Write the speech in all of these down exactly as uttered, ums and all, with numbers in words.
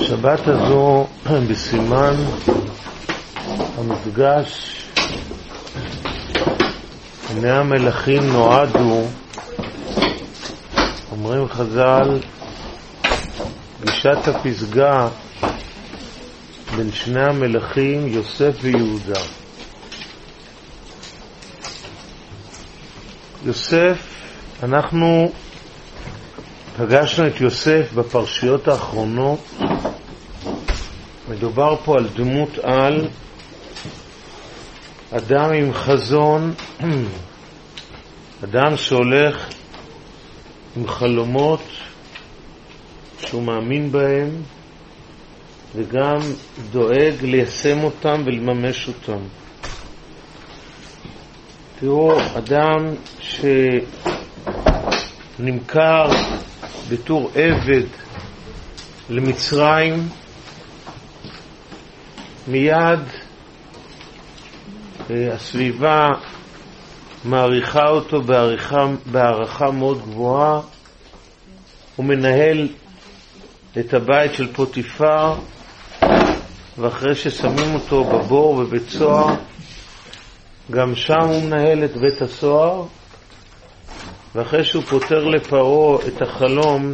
השבת הזו בסימן המפגש בני המלכים נועדו, אומרים חז"ל, גישת הפסגה בין שני המלכים יוסף ויהודה. יוסף, אנחנו פגשנו את יוסף בפרשיות האחרונות. מדובר פה על דמות על, אדם עם חזון, אדם שהולך עם חלומות שהוא מאמין בהם וגם דואג ליישם אותם ולממש אותם. תראו, אדם שנמכר בתור עבד למצרים, מיד הסביבה מעריכה אותו בעריכה, בערכה מאוד גבוהה. הוא מנהל את הבית של פוטיפר, ואחרי ששמים אותו בבור ובבית סוהר, גם שם הוא מנהל את בית הסוהר. ואחרי שהוא פותר לפרעה את החלום,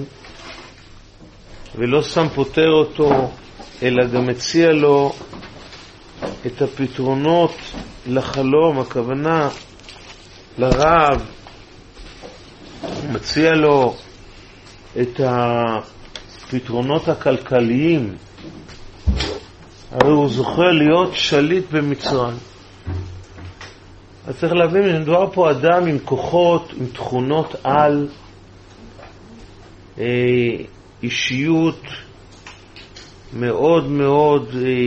ולא שם פותר אותו, אלא גם מציע לו את הפתרונות לחלום, הכוונה לרב, הוא מציע לו את הפתרונות הכלכליים, הרי הוא זוכה להיות שליט במצרים. אז צריך להבין שמדובר פה אדם עם כוחות, עם תכונות על, אישיות מאוד מאוד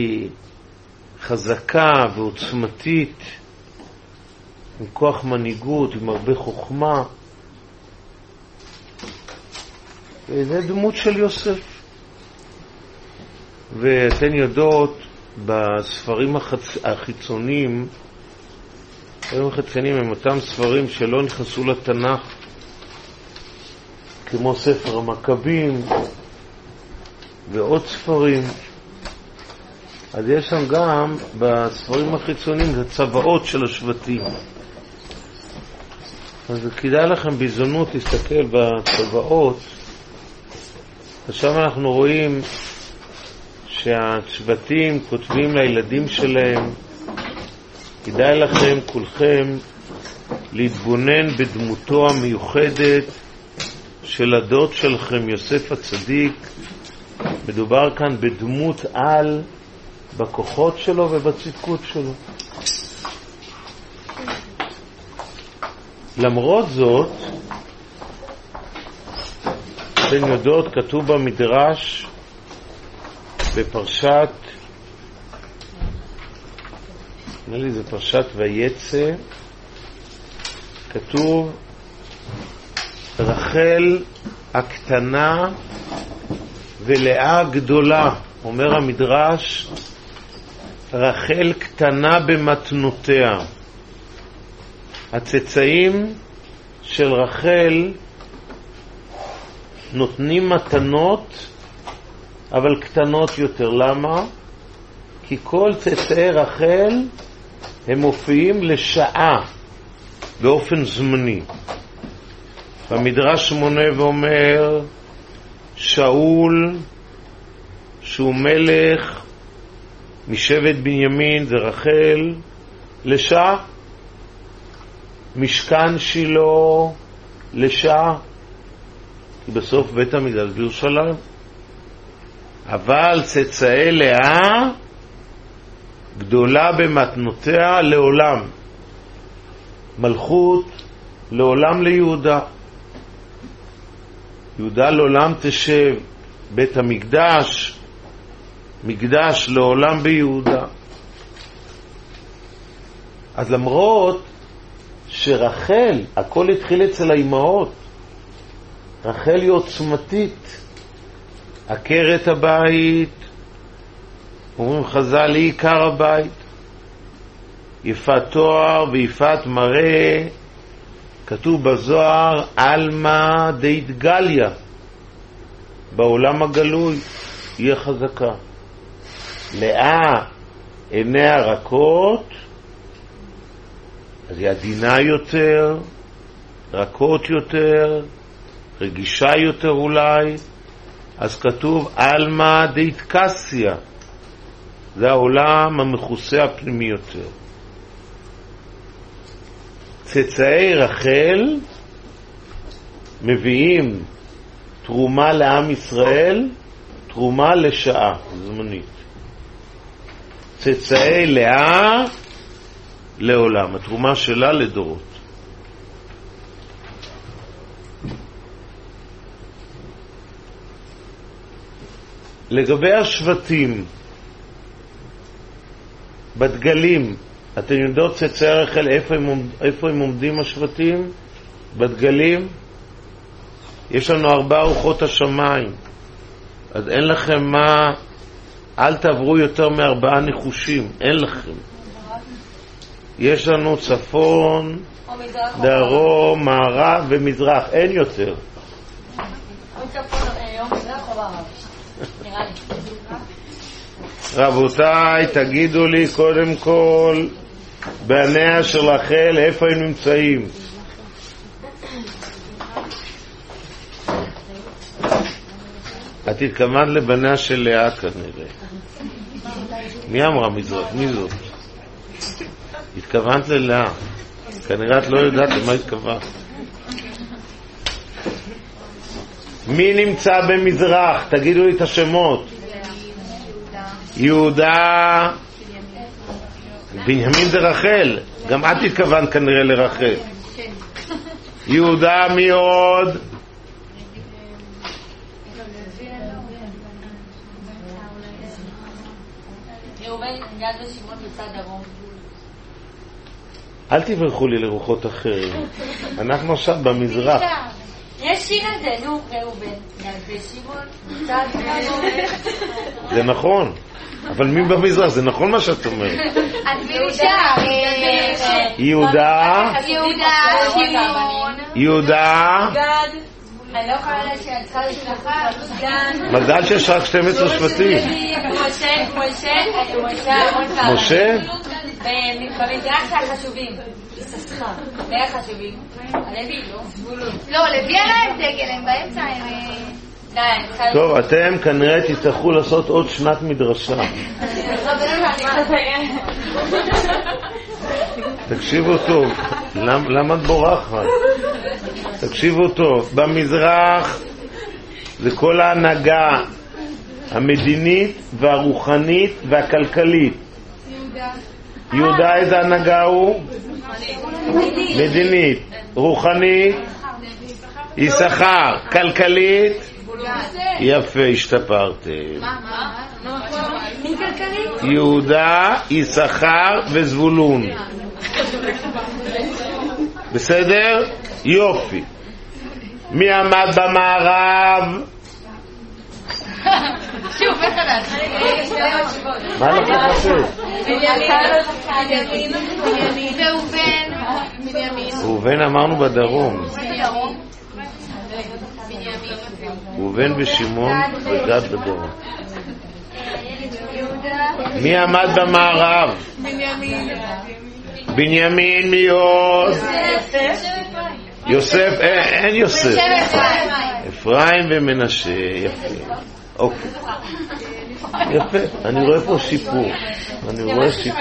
חזקה ועוצמתית, עם כוח מנהיגות, עם הרבה חוכמה. וזה דמות של יוסף. ואתן יודעות, בספרים החצ... החיצוניים, הספרים החיצוניים הם אותם ספרים שלא נכנסו לתנ"ך, כמו ספר המכבים ועוד ספרים. אז יש שם גם בספרים החיצוניים את הצבאות של השבטים. אז כדאי לכם בהזדמנות להסתכל בצבאות. עכשיו אנחנו רואים שהשבטים כותבים לילדים שלהם, כדאי לכם כולכם להתבונן בדמותו המיוחדת של הדוד שלכם יוסף הצדיק. מדובר כאן בדמות על, בכוחות שלו ובצדקות שלו. למרות זאת, אתן יודעות, כתוב במדרש בפרשת, נראה לי זה פרשת ויצא, כתוב רחל הקטנה ולאה גדולה. אומר המדרש, רחל קטנה במתנותיה. הצאצאים של רחל נותנים מתנות, אבל קטנות יותר. למה? כי כל צאצאי רחל הם מופיעים לשעה, באופן זמני. המדרש מונה ואומר, שאול, שהוא מלך משבט בנימין, זה רחל, לשעה. משכן שילה, לשעה, כי בסוף בית המקדש בירושלים. אבל צאצאי לאה גדולה במתנותיה לעולם. מלכות לעולם ליהודה. יהודה לעולם תשב, בית המקדש, מקדש לעולם ביהודה. אז למרות שרחל, הכל התחיל אצל האימהות, רחל היא עוצמתית, עקרת הבית, אומרים חז"ל, היא עיקר הבית, יפת תואר ויפת מראה, כתוב בזוהר, אלמה דאית גליה, בעולם הגלוי. היא חזקה. לאה עיניה רכות, אז היא עדינה יותר, רכות יותר, רגישה יותר אולי, אז כתוב אלמה דאיטקסיה, זה העולם המכוסה הפנימי יותר. צאצאי רחל מביאים תרומה לעם ישראל, תרומה לשעה זמנית. צאצאי לאה לעולם, התרומה שלה לדורות. לגבי השבטים בדגלים, אתם יודעות צאצאי רחל איפה הם, איפה הם עומדים השבטים בדגלים? יש לנו ארבע רוחות השמיים, אז אין לכם מה, אל תעברו יותר מארבעה ניחושים, אין לכם. יש לנו צפון, דרום, מערב ומזרח, אין יותר. רבותיי, תגידו לי קודם כל, בניה של רחל, איפה הם נמצאים? את התכוונת לבניה של לאה כנראה. מי אמרה מזרח? מי זאת? התכוונת ללאה. כנראה את לא יודעת למה התכוונת. מי נמצא במזרח? תגידו לי את השמות. יהודה. בנימין זה רחל. גם את התכוונת כנראה לרחל. יהודה, מי עוד? אל תברחו לי לרוחות אחרים. אנחנו עכשיו במזרח. יש שיר הזה, נו, ראובן. גד ושמעון, מצד דרום. זה נכון. אבל מי במזרח? זה נכון מה שאת אומרת. אז מי נשאר? יהודה. יהודה, שמעון. יהודה. גד. אני לא יכולה לדעת שאני צריכה לשלחה. גד. מזל שיש רק שתים עשרה שבטים. משה, משה, משה. משה? במזרח זה החשובים. יששכר. זה החשובים. הלוי לא. לא, לוי עליהם דגל, הם באמצע. טוב, אתם כנראה תצטרכו לעשות עוד שנת מדרשה. תקשיבו טוב, למה את בורחת? תקשיבו טוב, במזרח זה כל ההנהגה המדינית והרוחנית והכלכלית. יהודה איזה הנהגה הוא? מדינית, רוחנית, יששכר, כלכלית. יפה, השתפרתם. יהודה, יששכר וזבולון. בסדר? יופי. מי עמד במערב? שוב, מחדש. מה לך חשוב? ראובן. ראובן אמרנו בדרום. ראובן ושמעון וגד בדרום. מי עמד במערב? בנימין. מי עוד? יוסף. אין יוסף. אפרים ומנשה. יפה. אוקיי. יפה. אני רואה פה שיפור. אני רואה שיפור.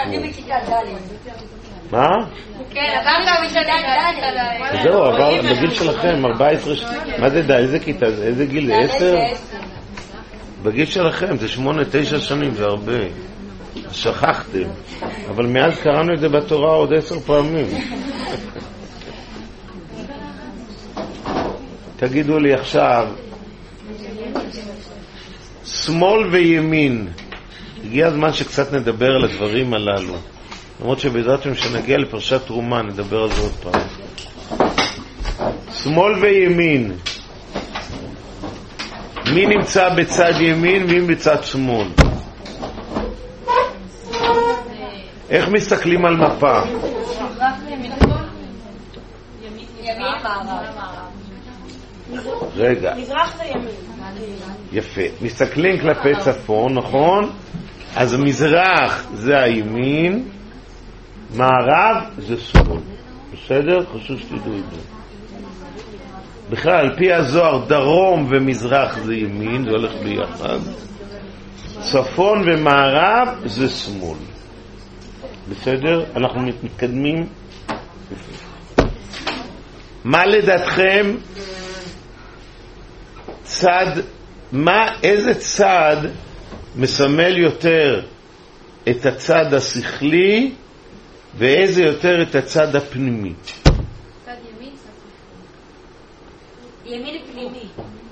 מה? כן, עברת משנה. זהו, עבר בגיל שלכם, ארבע עשרה. מה זה די? איזה כיתה? איזה גיל? עשר? בגיל שלכם, זה שמונה, תשע שנים, זה הרבה. שכחתם. אבל מאז קראנו את זה בתורה עוד עשר פעמים. תגידו לי עכשיו, שמאל וימין. הגיע הזמן שקצת נדבר על הדברים הללו. למרות שבעזרתם שנגיע לפרשת תרומה נדבר על זה עוד פעם. שמאל וימין, מי נמצא בצד ימין ומי בצד שמאל? איך מסתכלים על מפה? ימין מערב. רגע, מזרח זה ימין. יפה. מסתכלים כלפי צפון, נכון? אז מזרח זה הימין, מערב זה שמאל. בסדר? חשוב שתדעו את זה. בכלל, על פי הזוהר, דרום ומזרח זה ימין, זה הולך ביחד. צפון ומערב זה שמאל. בסדר? אנחנו מתקדמים. מה לדעתכם צד, מה, איזה צד מסמל יותר את הצד השכלי ואיזה יותר את הצד הפנימי? צד ימין, צד ימין פנימי.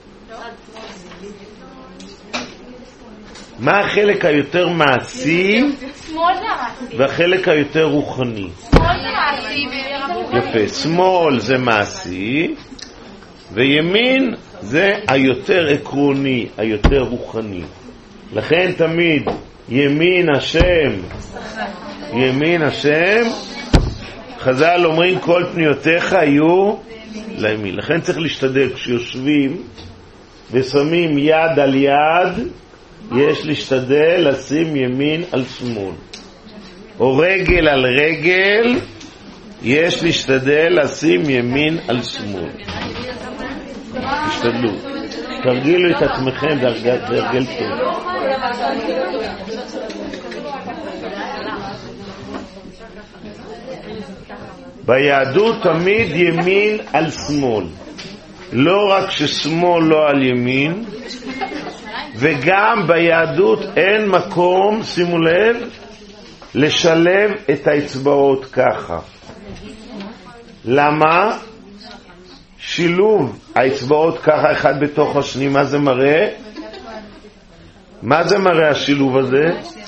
מה החלק היותר מעשי שמאל זה מעשי. והחלק היותר רוחני? שמאל זה מעשי. יפה, שמאל זה מעשי וימין זה היותר עקרוני, היותר רוחני. לכן תמיד ימין השם, ימין השם, חז"ל אומרים כל פניותיך יהיו לימין. לכן צריך להשתדל כשיושבים ושמים יד על יד, יש להשתדל לשים ימין על שמאל, או רגל על רגל, יש להשתדל לשים ימין על שמאל. תשתדלו, תרגילו את עצמכם, זה הרגל טוב. ביהדות תמיד ימין על שמאל, לא רק ששמאל לא על ימין, וגם ביהדות אין מקום, שימו לב, לשלב את האצבעות ככה. למה? שילוב האצבעות ככה אחד בתוך השני, מה זה מראה? מה זה מראה השילוב הזה?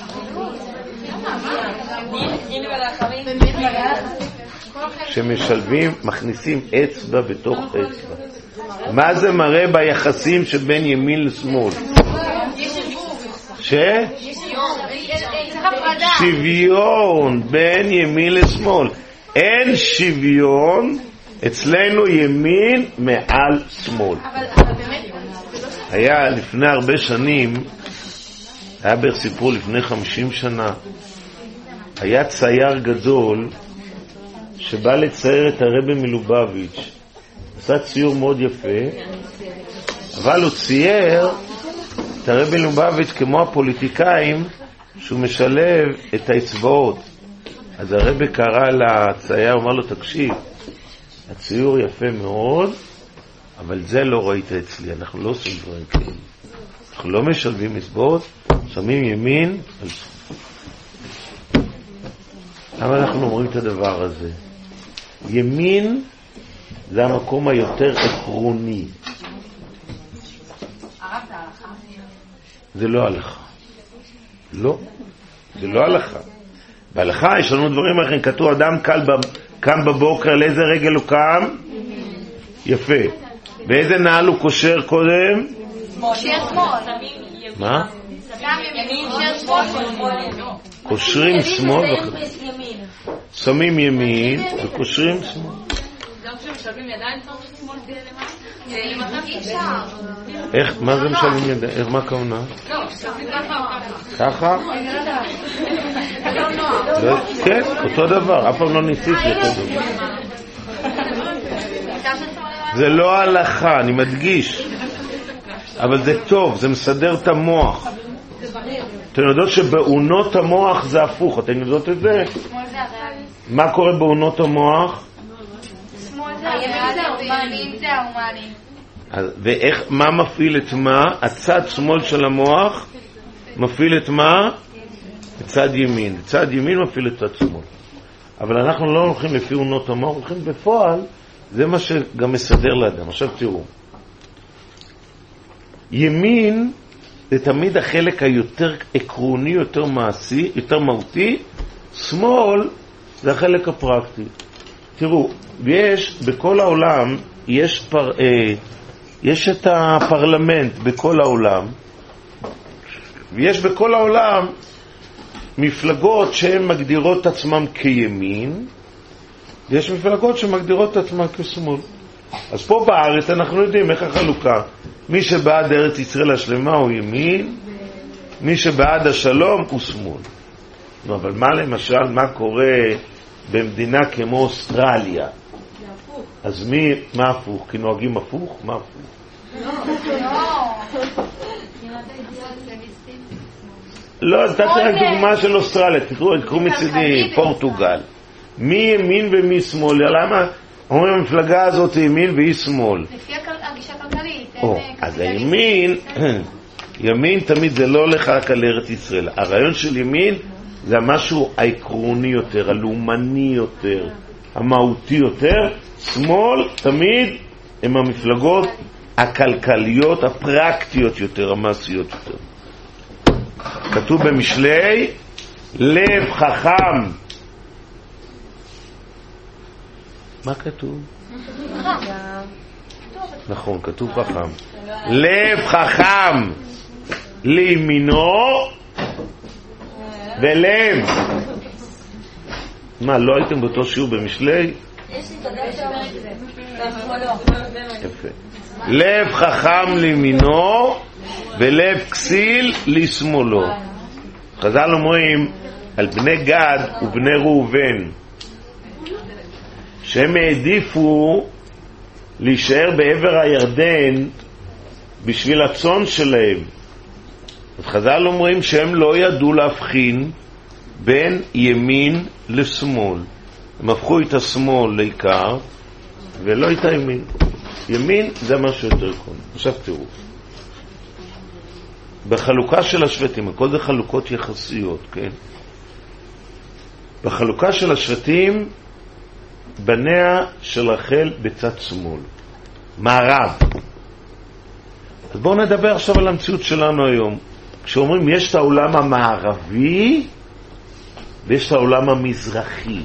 שמשלבים, מכניסים אצבע בתוך אצבע. מה זה מראה ביחסים שבין ימין לשמאל? ש? שוויון בין ימין לשמאל. אין שוויון אצלנו ימין מעל שמאל. היה לפני הרבה שנים, היה בסיפור לפני חמישים שנה, היה צייר גדול שבא לצייר את הרבי מלובביץ'. עשה ציור מאוד יפה, אבל הוא צייר את הרבי מלובביץ' כמו הפוליטיקאים, שהוא משלב את האצבעות. אז הרבי קרא לצייר, הוא אמר לו, תקשיב, הציור יפה מאוד, אבל זה לא ראית אצלי, אנחנו לא עושים דברים כאלה. אנחנו לא משלבים אצבעות, שמים ימין על שמאל. למה אנחנו אומרים את הדבר הזה? ימין זה המקום היותר עקרוני. זה לא הלכה. לא, זה לא הלכה. בהלכה יש לנו דברים אחרים, כתוב אדם קם בבוקר, לאיזה רגל הוא קם? יפה. באיזה נעל הוא קושר קודם? קושר שמאל. מה? ימין, קושר שמאל. קושרים שמאל, שמים ימין וקושרים שמאל. גם כשמשלבים ידיים שמאל למטה? איך, מה זה משלבים ידיים? איך, מה הכוונה? לא, משלבים ככה או ככה? ככה? כן, אותו דבר, אף פעם לא ניסיתי אותו דבר. זה לא הלכה, אני מדגיש, אבל זה טוב, זה מסדר את המוח. אתם יודעות שבעונות המוח זה הפוך, אתם יודעות את זה? מה קורה בעונות המוח? שמאל זה הימין זה ההומני. ואיך, מה מפעיל את מה? הצד שמאל של המוח מפעיל את מה? את צד ימין. צד ימין מפעיל את צד שמאל. אבל אנחנו לא הולכים לפי עונות המוח, הולכים בפועל, זה מה שגם מסדר לאדם. עכשיו תראו, ימין זה תמיד החלק היותר עקרוני, יותר מעשי, יותר מהותי. שמאל זה החלק הפרקטי. תראו, יש בכל העולם, יש, פר, אה, יש את הפרלמנט בכל העולם, ויש בכל העולם מפלגות שהן מגדירות עצמם כימין, ויש מפלגות שמגדירות עצמם כשמאל. אז פה בארץ אנחנו יודעים איך החלוקה. מי שבעד ארץ ישראל השלמה הוא ימין, מי שבעד השלום הוא שמאל. נו, אבל מה למשל, מה קורה במדינה כמו אוסטרליה? אז מי, מה הפוך? כי נוהגים הפוך? מה הפוך? לא, אתה תראה דוגמה של אוסטרליה, תקראו מצידי פורטוגל. מי ימין ומי שמאל? למה? אומרים המפלגה הזאת ימין והיא שמאל. לפי הגישה הכלכלית. אז הימין, ימין תמיד זה לא הולך רק על ארץ ישראל. הרעיון של ימין זה המשהו העקרוני יותר, הלאומני יותר, המהותי יותר. שמאל תמיד הם המפלגות הכלכליות, הפרקטיות יותר, המעשיות יותר. כתוב במשלי, לב חכם. מה כתוב? נכון, כתוב חכם. לב חכם לימינו ולב. מה, לא הייתם באותו שיעור במשלי? יפה. לב חכם לימינו ולב כסיל לשמאלו. חז"ל אומרים על בני גד ובני ראובן שהם העדיפו להישאר בעבר הירדן בשביל הצאן שלהם. אז חז"ל אומרים שהם לא ידעו להבחין בין ימין לשמאל. הם הפכו את השמאל לעיקר ולא את הימין. ימין זה משהו יותר קודם. עכשיו תראו, בחלוקה של השבטים, הכל זה חלוקות יחסיות, כן? בחלוקה של השבטים, בניה של רחל בצד שמאל, מערב. אז בואו נדבר עכשיו על המציאות שלנו היום. כשאומרים יש את העולם המערבי ויש את העולם המזרחי,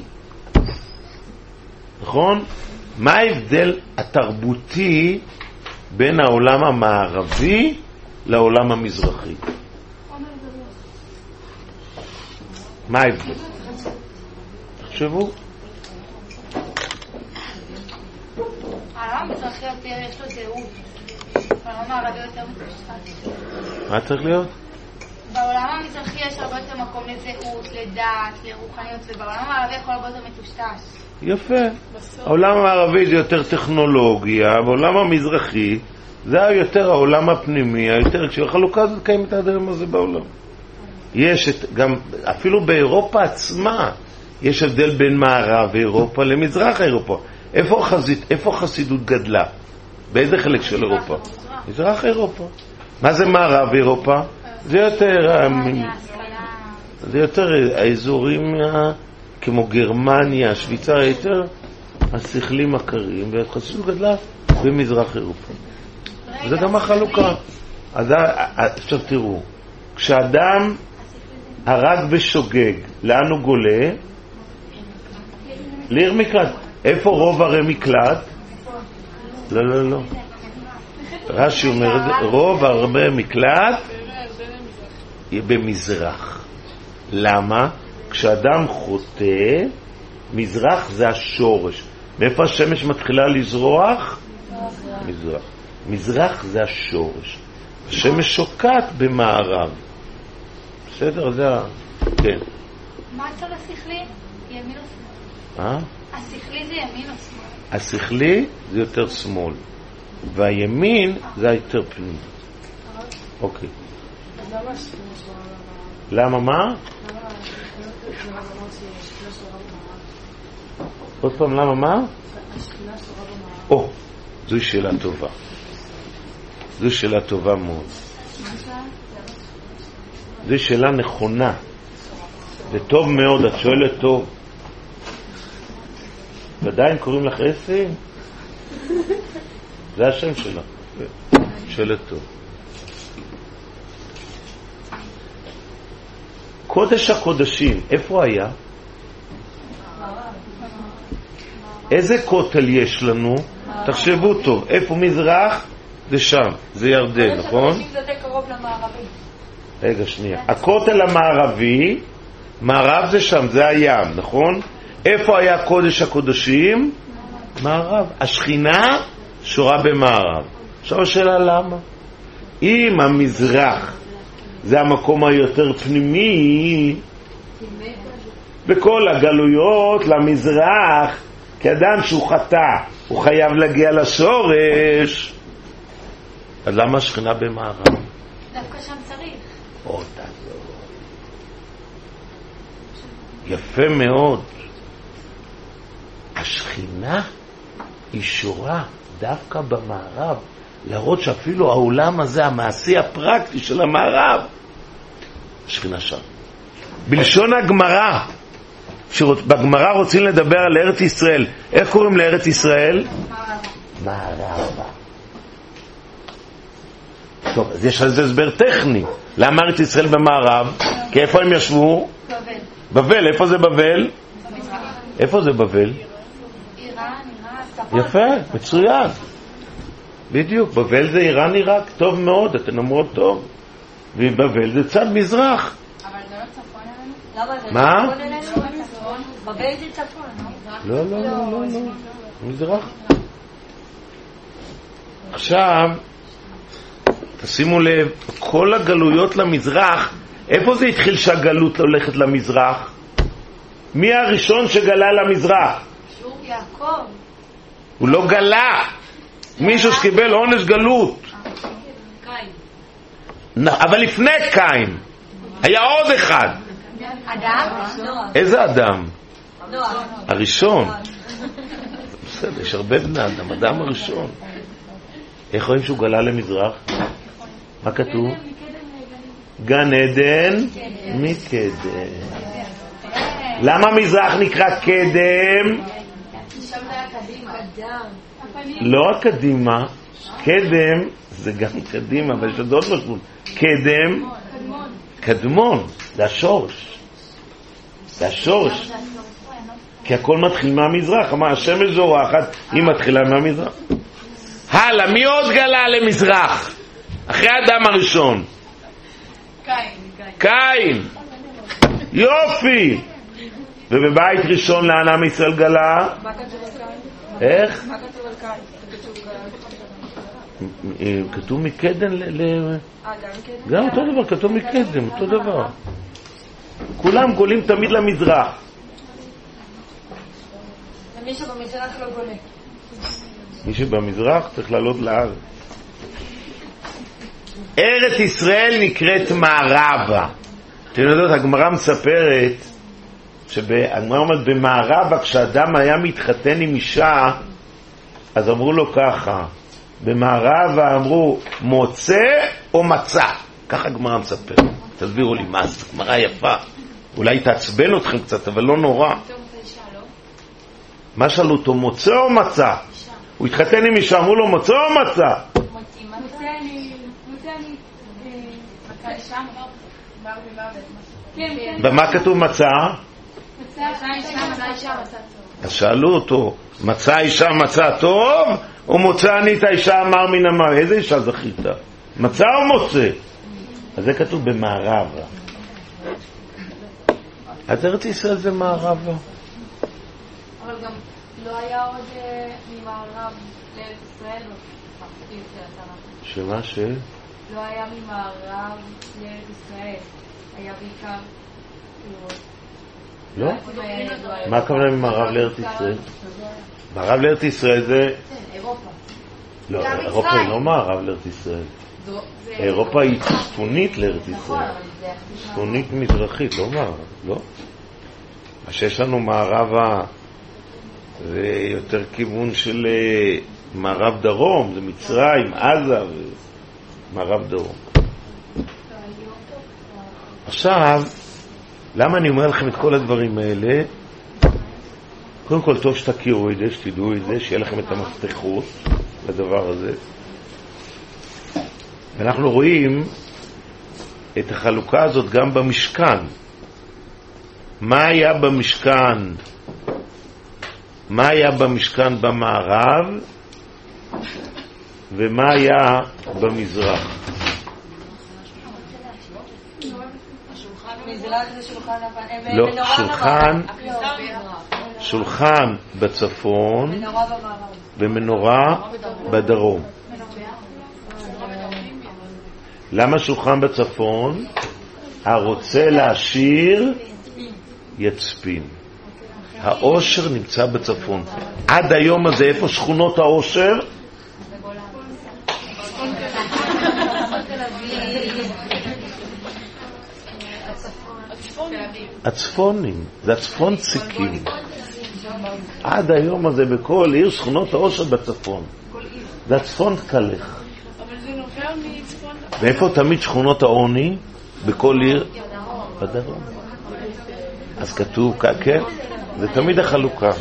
נכון? מה ההבדל התרבותי בין העולם המערבי לעולם המזרחי? מה ההבדל? תחשבו. העולם המזרחי יותר יש לו זהות, בעולם הערבי יותר מטושטש. מה צריך להיות? בעולם המזרחי יש הרבה יותר מקום לזהות, לדת, לרוחניות, ובעולם הערבי יכול הרבה יותר מטושטש. יפה. העולם המערבי זה יותר טכנולוגיה, בעולם המזרחי זה יותר העולם הפנימי, היותר כשהחלוקה הזאת קיימת עד היום הזה בעולם. יש את, גם אפילו באירופה עצמה יש הבדל בין מערב אירופה למזרח אירופה. איפה החזית, איפה החסידות גדלה? באיזה חלק של אירופה? מזרח אירופה. מה זה מערב אירופה? זה יותר זה יותר האזורים כמו גרמניה, שוויצריה, יותר השכלים הקרים, והחסידות גדלה במזרח אירופה. זה גם החלוקה. אז עכשיו תראו, כשאדם הרג ושוגג, לאן הוא גולה? לעיר מקלט. איפה רוב ערי מקלט? לא, לא, לא. רש"י אומר, רוב ערי מקלט יהיה במזרח. למה? כשאדם חוטא, מזרח זה השורש. מאיפה השמש מתחילה לזרוח? מזרח. מזרח זה השורש. השמש שוקעת במערב. בסדר? זה ה... כן. מה הצד השכלי? ימין או שמאל? אה? השכלי זה ימין או שמאל? השכלי זה יותר שמאל, והימין זה יותר פנים. אוקיי. אז למה השכלי שמאל? למה מה? למה השכלי שמאל? עוד פעם, למה מה? השכינה שורה במערב. או, זו שאלה טובה. זו שאלה טובה מאוד. זו שאלה נכונה. זה טוב מאוד, את שואלת טוב. ועדיין קוראים לך אסי? זה השם שלה. שאלת טוב. קודש הקודשים, איפה היה? איזה כותל יש לנו? תחשבו טוב, איפה מזרח? זה שם, זה ירדן, נכון? זה יותר קרוב למערבי. רגע, שנייה. הכותל המערבי, מערב זה שם, זה הים, נכון? איפה היה קודש הקודשים? מערב. השכינה שורה במערב. עכשיו השאלה למה? אם המזרח זה המקום היותר פנימי, בכל הגלויות למזרח, כאדם שהוא חטא, הוא חייב להגיע לשורש, אז למה השכינה במערב? דווקא שם צריך. עוד תעזור. יפה מאוד. השכינה היא שורה דווקא במערב, להראות שאפילו העולם הזה, המעשי הפרקטי של המערב, השכינה שם. בלשון הגמרא, בגמרא רוצים לדבר על ארץ ישראל. איך קוראים לארץ ישראל? מערבה. טוב, אז יש על זה הסבר טכני. למה ארץ ישראל במערב? כי איפה הם ישבו? בבל. בבל, איפה זה בבל? איפה זה בבל? איראן, איראן, יפה, מצוין. בדיוק, בבל זה איראן עיראק, טוב מאוד, אתן אומרות טוב. ובבל זה צד מזרח. אבל זה לא צפון אלינו? למה זה מה? צפון אלינו? בבל זה צפון, לא? לא, לא, לא, לא, לא. מזרח. עכשיו, תשימו לב, כל הגלויות למזרח, איפה זה התחיל שהגלות הולכת למזרח? מי הראשון שגלה למזרח? יעקב. הוא לא גלה. מישהו שקיבל עונש גלות. קין. אבל לפני קין היה עוד אחד. אדם? איזה אדם? נוח. הראשון. בסדר, יש הרבה בני אדם, אדם הראשון. איך רואים שהוא גלה למזרח? מה כתוב? גן עדן מקדם. למה מזרח נקרא קדם? לא הקדימה, קדם זה גם קדימה, אבל יש עוד עוד משמעות. קדם, קדמון, זה השורש. זה השורש. כי הכל מתחיל מהמזרח. אמר, השמש זורחת, היא מתחילה מהמזרח. הלאה, מי עוד גלה למזרח? אחרי האדם הראשון. קין. קין. יופי. ובבית ראשון לאן עם ישראל גלה? מה כתוב על קין? איך? מה כתוב על קין? כתוב מקדם ל... אה, גם כן? גם אותו דבר, כתוב מקדם, אותו דבר. כולם גולים תמיד למזרח. ומי שבמזרח לא גולה. מי שבמזרח צריך לעלות לארץ. ארץ ישראל נקראת מערבה. אתם יודעות, הגמרא מספרת שהגמרא אומרת במערבה, כשאדם היה מתחתן עם אישה, אז אמרו לו ככה, במערבה אמרו מוצא או מצא. ככה הגמרא מספרת. תסבירו לי מה זה, גמרא יפה. אולי תעצבן אתכם קצת, אבל לא נורא. מה שאלו אותו, מוצא או מצא? הוא התחתן עם אישה, אמרו לו מוצא או מצא? מוצא אני, מוצא אני, מצא אישה, מר במוות. כן, כן. ומה כתוב מצא? מצא אישה, מצא אישה, מצא טוב. אז שאלו אותו, מצא אישה מצא טוב, או מוצא אני את האישה אמר מן אמר? איזה אישה זכית? מצא או מוצא? אז זה כתוב במערבה. אז ארץ ישראל זה מערבה. אבל גם לא היה עוד ממערב לארץ ישראל, שמה ש? לא היה ממערב לארץ ישראל, היה בעיקר לא? מה הכוונה ממערב לארץ ישראל? מערב לארץ ישראל זה... אירופה. לא, אירופה היא לא מערב לארץ ישראל. אירופה היא צפונית לארץ ישראל. צפונית מזרחית, לא מערב, לא? מה שיש לנו מערבה זה יותר כיוון של מערב דרום, זה מצרים, עזה ומערב דרום. עכשיו, למה אני אומר לכם את כל הדברים האלה? קודם כל טוב שתכירו את זה, שתדעו את זה, שיהיה לכם את המפתחות לדבר הזה. ואנחנו רואים את החלוקה הזאת גם במשכן. מה היה במשכן? מה היה במשכן במערב? ומה היה במזרח? מזרח זה שולחן לבן. לא, שולחן, שולחן בצפון ומנורה בדרום. למה שולחן בצפון? הרוצה להשאיר יצפין. העושר נמצא בצפון. עד היום הזה, איפה שכונות העושר? הצפונים, זה הצפון ציקים. עד היום הזה בכל עיר שכונות העושר בצפון. זה הצפון קלך. ואיפה תמיד שכונות העוני? בכל עיר? בדרום. אז כתוב, כן, זה תמיד החלוקה.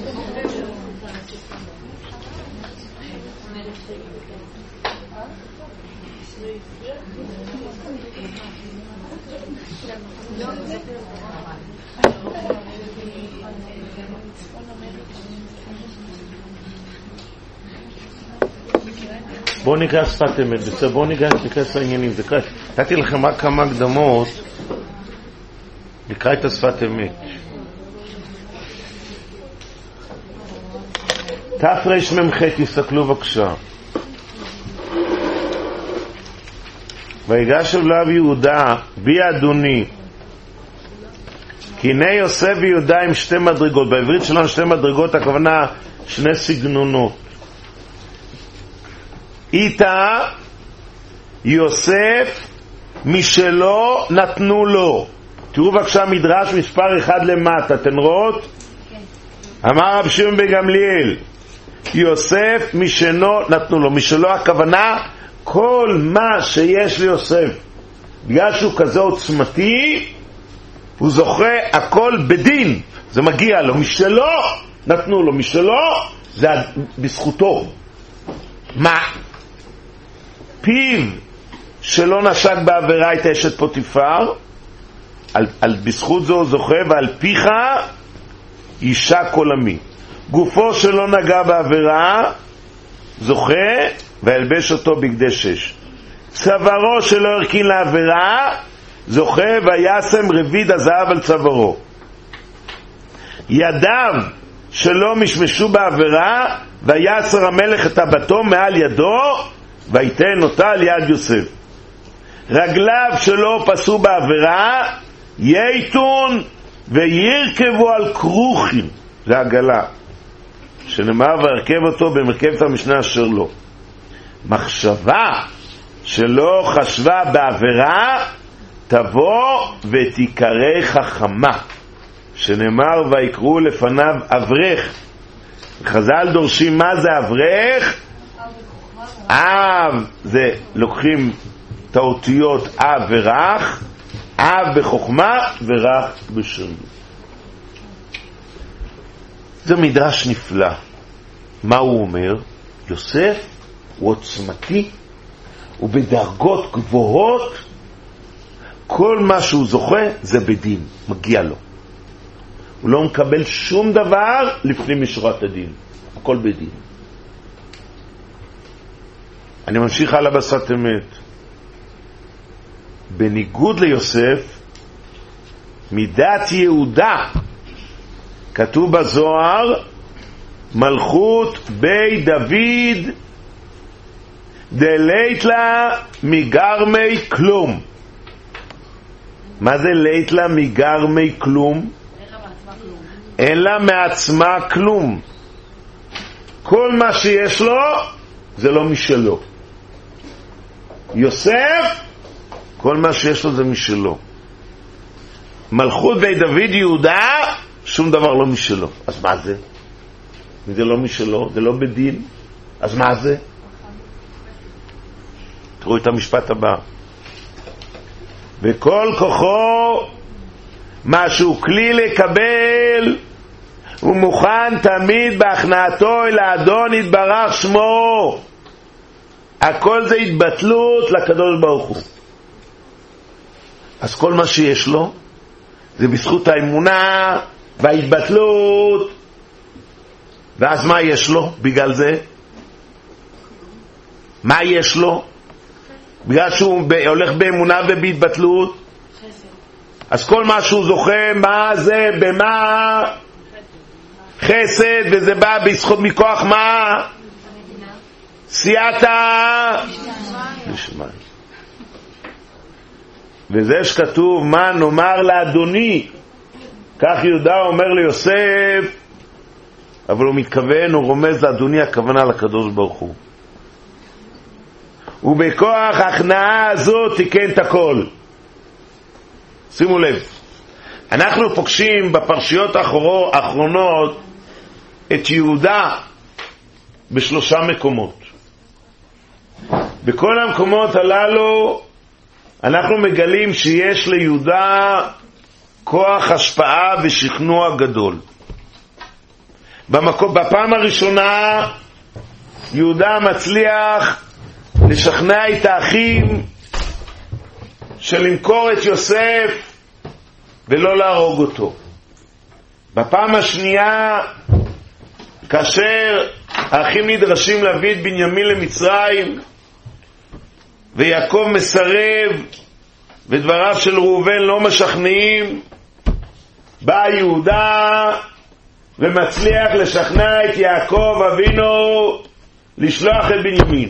בואו נקרא שפת אמת, בסדר, בואו ניכנס לעניינים. נתתי לכם רק כמה הקדמות לקרוא את השפת אמת. תפרש ממך, תסתכלו בבקשה. ויגש אליו יהודה, בי אדוני, כי הנה יוסף ויהודה עם שתי מדרגות. בעברית שלנו שתי מדרגות, הכוונה שני סגנונות. איתה יוסף משלו נתנו לו. תראו בבקשה מדרש מספר אחד למטה, אתן רואות? אמר רב שמעון בן גמליאל, יוסף משלו נתנו לו. משלו הכוונה כל מה שיש ליוסף, בגלל שהוא כזה עוצמתי, הוא זוכה הכל בדין, זה מגיע לו. משלו נתנו לו, משלו זה בזכותו. מה? פיו שלא נשק בעבירה את אשת פוטיפר, על, על בזכות זו זוכה, ועל פיך אישה כל עמי. גופו שלא נגע בעבירה זוכה, והלבש אותו בגדי שש. צווארו שלא הרכין לעבירה זוכה, וישם רביד הזהב על צווארו. ידיו שלא משמשו בעבירה, ויסר המלך את הבתו מעל ידו, ויתן אותה על יד יוסף. רגליו שלא פסו בעבירה, ייתון וירכבו על כרוכים, זה הגלה שנאמר והרכב אותו במרכבת המשנה אשר לו. מחשבה שלא חשבה בעבירה תבוא ותיקרא חכמה, שנאמר ויקראו לפניו אברך. חז"ל דורשים מה זה אברך? אב זה לוקחים את האותיות אב ורח, אב בחוכמה ורח בשלמות. זה מדרש נפלא. מה הוא אומר? יוסף הוא עוצמתי, הוא בדרגות גבוהות, כל מה שהוא זוכה זה בדין, מגיע לו. הוא לא מקבל שום דבר לפני משורת הדין, הכל בדין. אני ממשיך הלאה בשפת אמת. בניגוד ליוסף, מידת יהודה, כתוב בזוהר, מלכות בי דוד דלית לה מגרמי כלום. מה זה לית לה מגרמי כלום? אין לה מעצמה כלום. כל מה שיש לו זה לא משלו. יוסף, כל מה שיש לו זה משלו. מלכות בי דוד יהודה, שום דבר לא משלו. אז מה זה? אם זה לא משלו, זה לא בדין, אז מה זה? תראו את המשפט הבא. וכל כוחו, מה שהוא כלי לקבל, הוא מוכן תמיד בהכנעתו אל האדון יתברך שמו. הכל זה התבטלות לקדוש ברוך הוא. אז כל מה שיש לו זה בזכות האמונה וההתבטלות. ואז מה יש לו בגלל זה? מה יש לו? בגלל שהוא הולך באמונה ובהתבטלות. אז כל מה שהוא זוכה, מה זה? במה? חסד, וזה בא בזכות מכוח מה? סייעתא דשמיא. וזה שכתוב מה נאמר לאדוני, כך יהודה אומר ליוסף, אבל הוא מתכוון, הוא רומז לאדוני, הכוונה לקדוש ברוך הוא. ובכוח ההכנעה הזאת תיקן את הכל. שימו לב, אנחנו פוגשים בפרשיות האחרונות את יהודה בשלושה מקומות. בכל המקומות הללו אנחנו מגלים שיש ליהודה כוח השפעה ושכנוע גדול. במקום, בפעם הראשונה יהודה מצליח לשכנע את האחים של למכור את יוסף ולא להרוג אותו. בפעם השנייה, כאשר האחים נדרשים להביא את בנימין למצרים ויעקב מסרב ודבריו של ראובן לא משכנעים, בא יהודה ומצליח לשכנע את יעקב אבינו לשלוח את בנימין.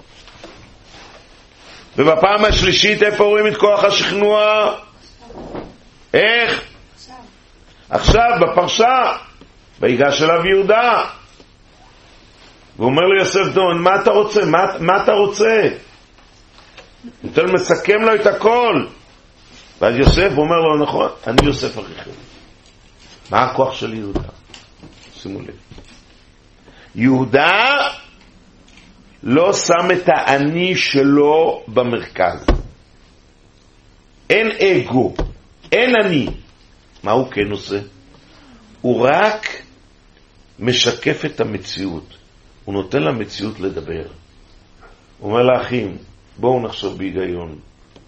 ובפעם השלישית איפה רואים את כוח השכנוע? איך? עכשיו בפרשה ויגש אליו יהודה ואומר לו יוסף דון, מה אתה רוצה? מה, מה אתה רוצה? נותן מסכם לו את הכל. ואז יוסף אומר לו, נכון, אני יוסף אחיכם. מה הכוח של יהודה? שימו לב, יהודה לא שם את האני שלו במרכז. אין אגו, אין אני. מה הוא כן עושה? הוא רק משקף את המציאות, הוא נותן למציאות לדבר. הוא אומר לאחים, בואו נחשוב בהיגיון,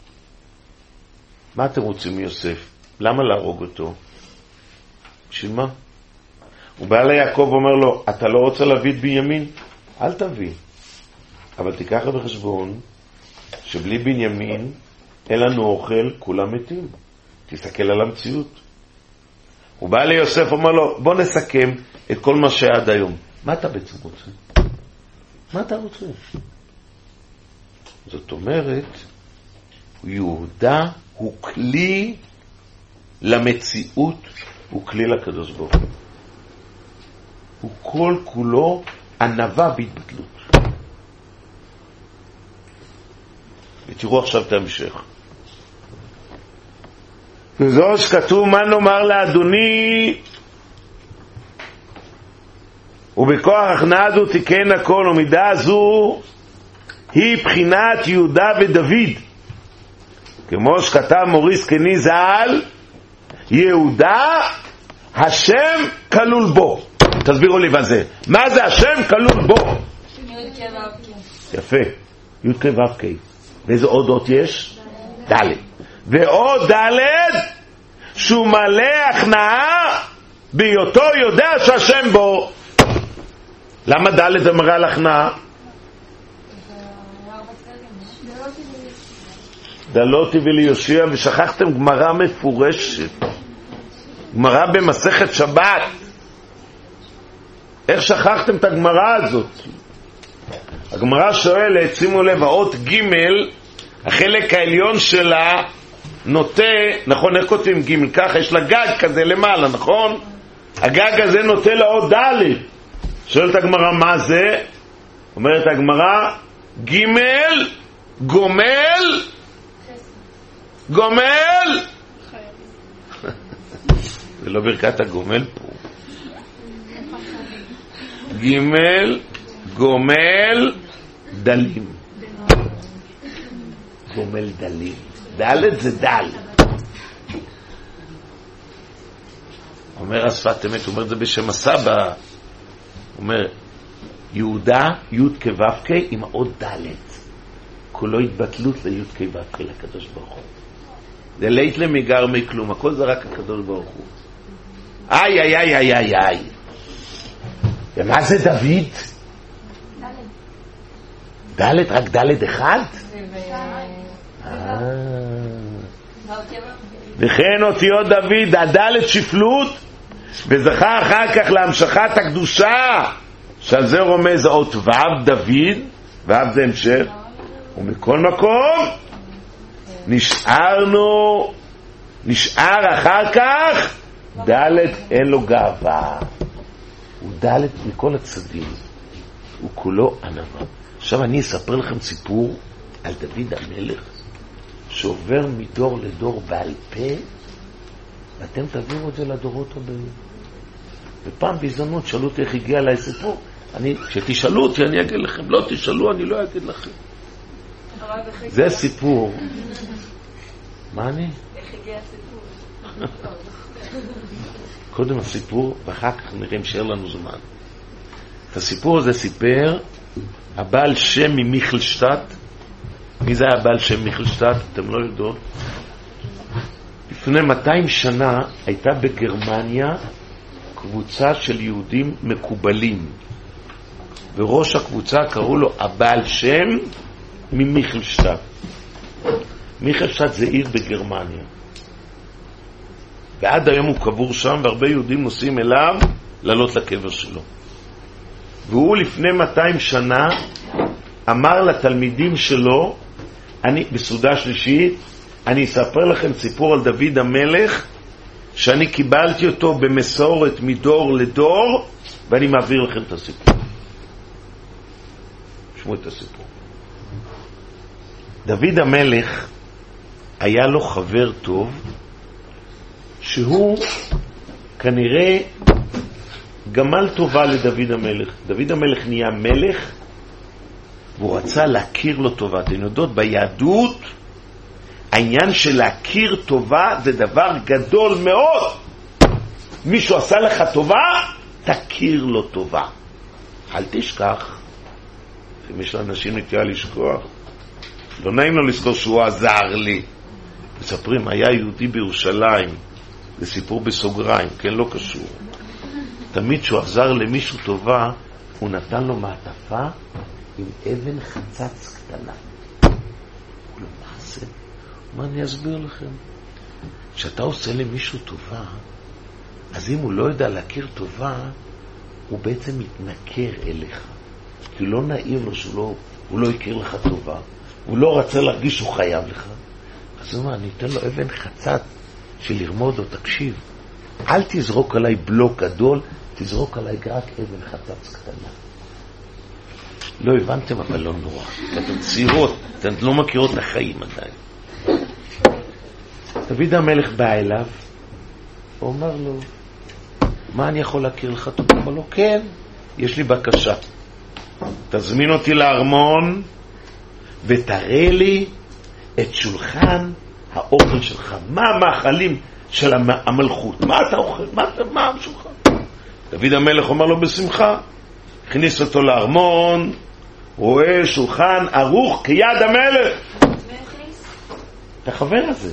מה אתם רוצים מיוסף? למה להרוג אותו? בשביל מה? הוא בא ליעקב ואומר לו, אתה לא רוצה להביא את בנימין? אל תביא, אבל תיקח בחשבון שבלי בנימין אין לנו אוכל, כולם מתים. תסתכל על המציאות. הוא בא ליוסף ואומר לו, בוא נסכם את כל מה שעד היום. מה אתה בעצם רוצה? מה אתה רוצה? זאת אומרת, יהודה הוא כלי למציאות, הוא כלי לקדוש ברוך הוא. הוא כל כולו ענווה בהתבטלות. ותראו עכשיו את ההמשך. וזו שכתוב מה נאמר לאדוני, ובכוח הכנעה זו תיקן הכל, ומידה זו היא בחינת יהודה ודוד. כמו שכתב מוריס קני ז"ל, יהודה השם כלול בו. תסבירו לי בזה, מה זה השם כלול בו? יפה, י' כ' ו' כ'. ואיזה עוד אות יש? ד'. ועוד ד' שהוא מלא הכנעה בהיותו יודע שהשם בו. למה ד' זה מראה על הכנעה? דלותי וליושיע. ושכחתם גמרא מפורשת, גמרא במסכת שבת. איך שכחתם את הגמרא הזאת? הגמרא שואלת, שימו לב, האות ג' החלק העליון שלה נוטה, נכון, איך כותבים ג' ככה, יש לה גג כזה למעלה, נכון? הגג הזה נוטה לאות ד'. שואלת הגמרא מה זה? אומרת הגמרא, ג' גומל גומל. זה לא ברכת הגומל פה. ג' גומל דלים. גומל דלים. דלת זה דל. אומר השפת אמת, אומר את זה בשם הסבא. אומר יהודה י' כ' ו' כ' עם עוד דלת. כולו התבטלות לי' כ' ו' כ' לקדוש ברוך הוא. זה לית למגר מכלום, הכל זה רק הקדוש ברוך הוא. איי איי איי איי איי איי. ומה זה דוד? דלת, רק דלת אחד? וכן אותיות דוד, הדלת שפלות וזכה אחר כך להמשכת הקדושה, שעל זה רומז האות ו' דוד, ו' זה המשך, ומכל מקום נשארנו, נשאר אחר כך ד' אין לו גאווה, הוא ד' מכל הצדים, הוא כולו ענווה. עכשיו אני אספר לכם סיפור על דוד המלך שעובר מדור לדור בעל פה, ואתם תביאו את זה לדורות הבאים. ופעם בהזדמנות שאלו אותי איך הגיע אליי סיפור, אני, כשתשאלו אותי אני אגיד לכם, לא תשאלו אני לא אגיד לכם. זה סיפור. מה אני? איך הגיע הסיפור? קודם הסיפור ואחר כך נראה אם שאר לנו זמן. את הסיפור הזה סיפר הבעל שם ממיכלשטט. מי זה היה הבעל שם מיכלשטט? אתם לא יודעים. לפני מאתיים שנה הייתה בגרמניה קבוצה של יהודים מקובלים, וראש הקבוצה קראו לו הבעל שם ממיכלשטט. מיכלשטט זה עיר בגרמניה, ועד היום הוא קבור שם, והרבה יהודים נוסעים אליו לעלות לקבר שלו. והוא לפני מאתיים שנה אמר לתלמידים שלו, אני בסעודה שלישית אני אספר לכם סיפור על דוד המלך שאני קיבלתי אותו במסורת מדור לדור, ואני מעביר לכם את הסיפור. שמעו את הסיפור. דוד המלך היה לו חבר טוב שהוא כנראה גמל טובה לדוד המלך. דוד המלך נהיה מלך והוא רצה להכיר לו טובה. אתם יודעות, ביהדות העניין של להכיר טובה זה דבר גדול מאוד. מישהו עשה לך טובה, תכיר לו טובה. אל תשכח. אם יש לאנשים נטייה לשכוח, לא נעים לו לזכור שהוא עזר לי. מספרים, היה יהודי בירושלים, זה סיפור בסוגריים, כן, לא קשור. תמיד שהוא עזר למישהו טובה, הוא נתן לו מעטפה עם אבן חצץ קטנה. הוא לא מעשה. מה אני אסביר לכם? כשאתה עושה למישהו טובה, אז אם הוא לא יודע להכיר טובה, הוא בעצם מתנכר אליך. כי לא נעים לו שהוא לא, הוא לא יכיר לך טובה. הוא לא רצה להרגיש שהוא חייב לך. אז הוא אומר, אני אתן לו אבן חצץ של לרמוד או תקשיב. אל תזרוק עליי בלוק גדול, תזרוק עליי רק אבן חצץ קטנה. לא הבנתם, אבל לא נורא. אתם צעירות, אתם לא מכירות את החיים עדיין. דוד המלך בא אליו, הוא אומר לו, מה אני יכול להכיר לך טוב? הוא אומר לו, כן, יש לי בקשה. תזמין אותי לארמון ותראה לי את שולחן האוכל שלך. מה המאכלים של המלכות? מה אתה אוכל? מה, מה השולחן? דוד המלך אומר לו בשמחה. הכניס אותו לארמון, רואה שולחן ערוך כיד המלך. את החבר הזה.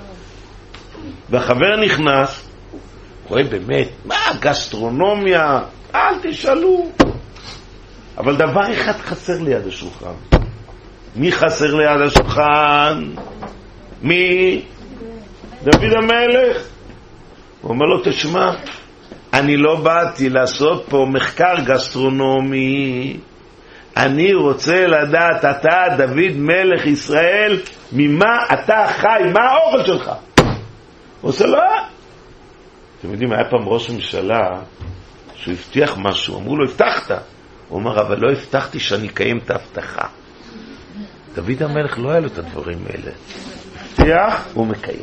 והחבר נכנס, רואה באמת, מה גסטרונומיה? אל תשאלו. אבל דבר אחד חסר ליד השולחן. מי חסר ליד השולחן? מי? דוד המלך. הוא אומר לו, תשמע, אני לא באתי לעשות פה מחקר גסטרונומי. אני רוצה לדעת, אתה דוד מלך ישראל, ממה אתה חי, מה האוכל שלך? הוא עושה לא. אתם יודעים, היה פעם ראש ממשלה שהוא הבטיח משהו, אמרו לו, הבטחת. הוא אומר, אבל לא הבטחתי שאני אקיים את ההבטחה. דוד המלך לא היה לו את הדברים האלה. הבטיח, הוא מקיים.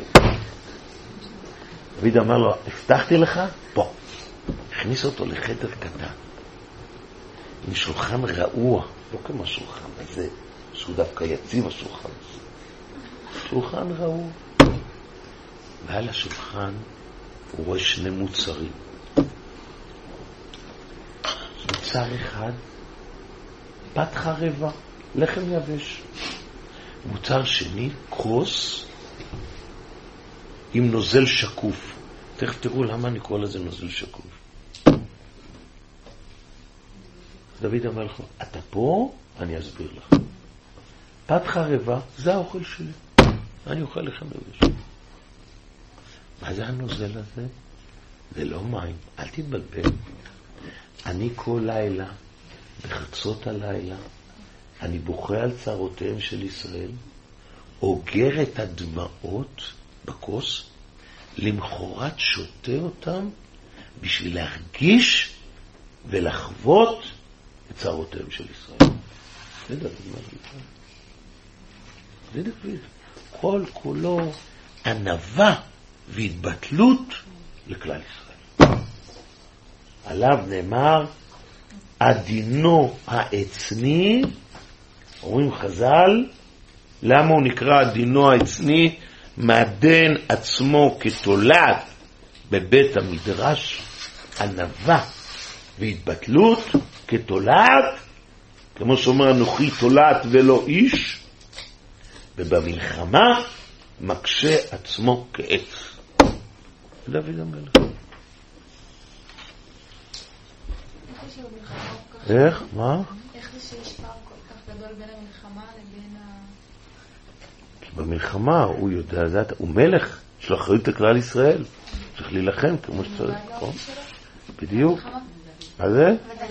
דוד אמר לו, הבטחתי לך? פה. הכניס אותו לחדר קטן. עם שולחן רעוע, לא כמו שולחן הזה, שהוא דווקא יציב השולחן הזה. שולחן רעוע. ועל השולחן הוא רואה שני מוצרים. מוצר אחד, פת חרבה, לחם יבש. מוצר שני, כוס עם נוזל שקוף. תכף תראו למה אני קורא לזה נוזל שקוף. דוד אמר לך, אתה פה? אני אסביר לך. פת חרבה, זה האוכל שלי. אני אוכל לחם יבש. מה זה הנוזל הזה? זה לא מים, אל תתבלבל. אני כל לילה, בחצות הלילה, אני בוכה על צרותיהם של ישראל, אוגר את הדמעות בכוס, למחרת שותה אותם, בשביל להרגיש ולחוות את צרותיהם של ישראל. זה דוד מלכה. זה דוד. כל כולו ענווה והתבטלות לכלל ישראל. עליו נאמר, עדינו העצני, אומרים חז"ל, למה הוא נקרא עדינו העצני? מעדן עצמו כתולעת בבית המדרש, ענווה והתבטלות כתולעת, כמו שאומר אנוכי תולעת ולא איש, ובמלחמה מקשה עצמו כעץ. דוד המלך. איך? מה? איך זה שיש פער כל כך גדול בין המלחמה לבין ה... כי במלחמה הוא יודע, הוא מלך, יש לו אחריות לכלל ישראל, צריך להילחם כמו שצריך. בדיוק. מה זה?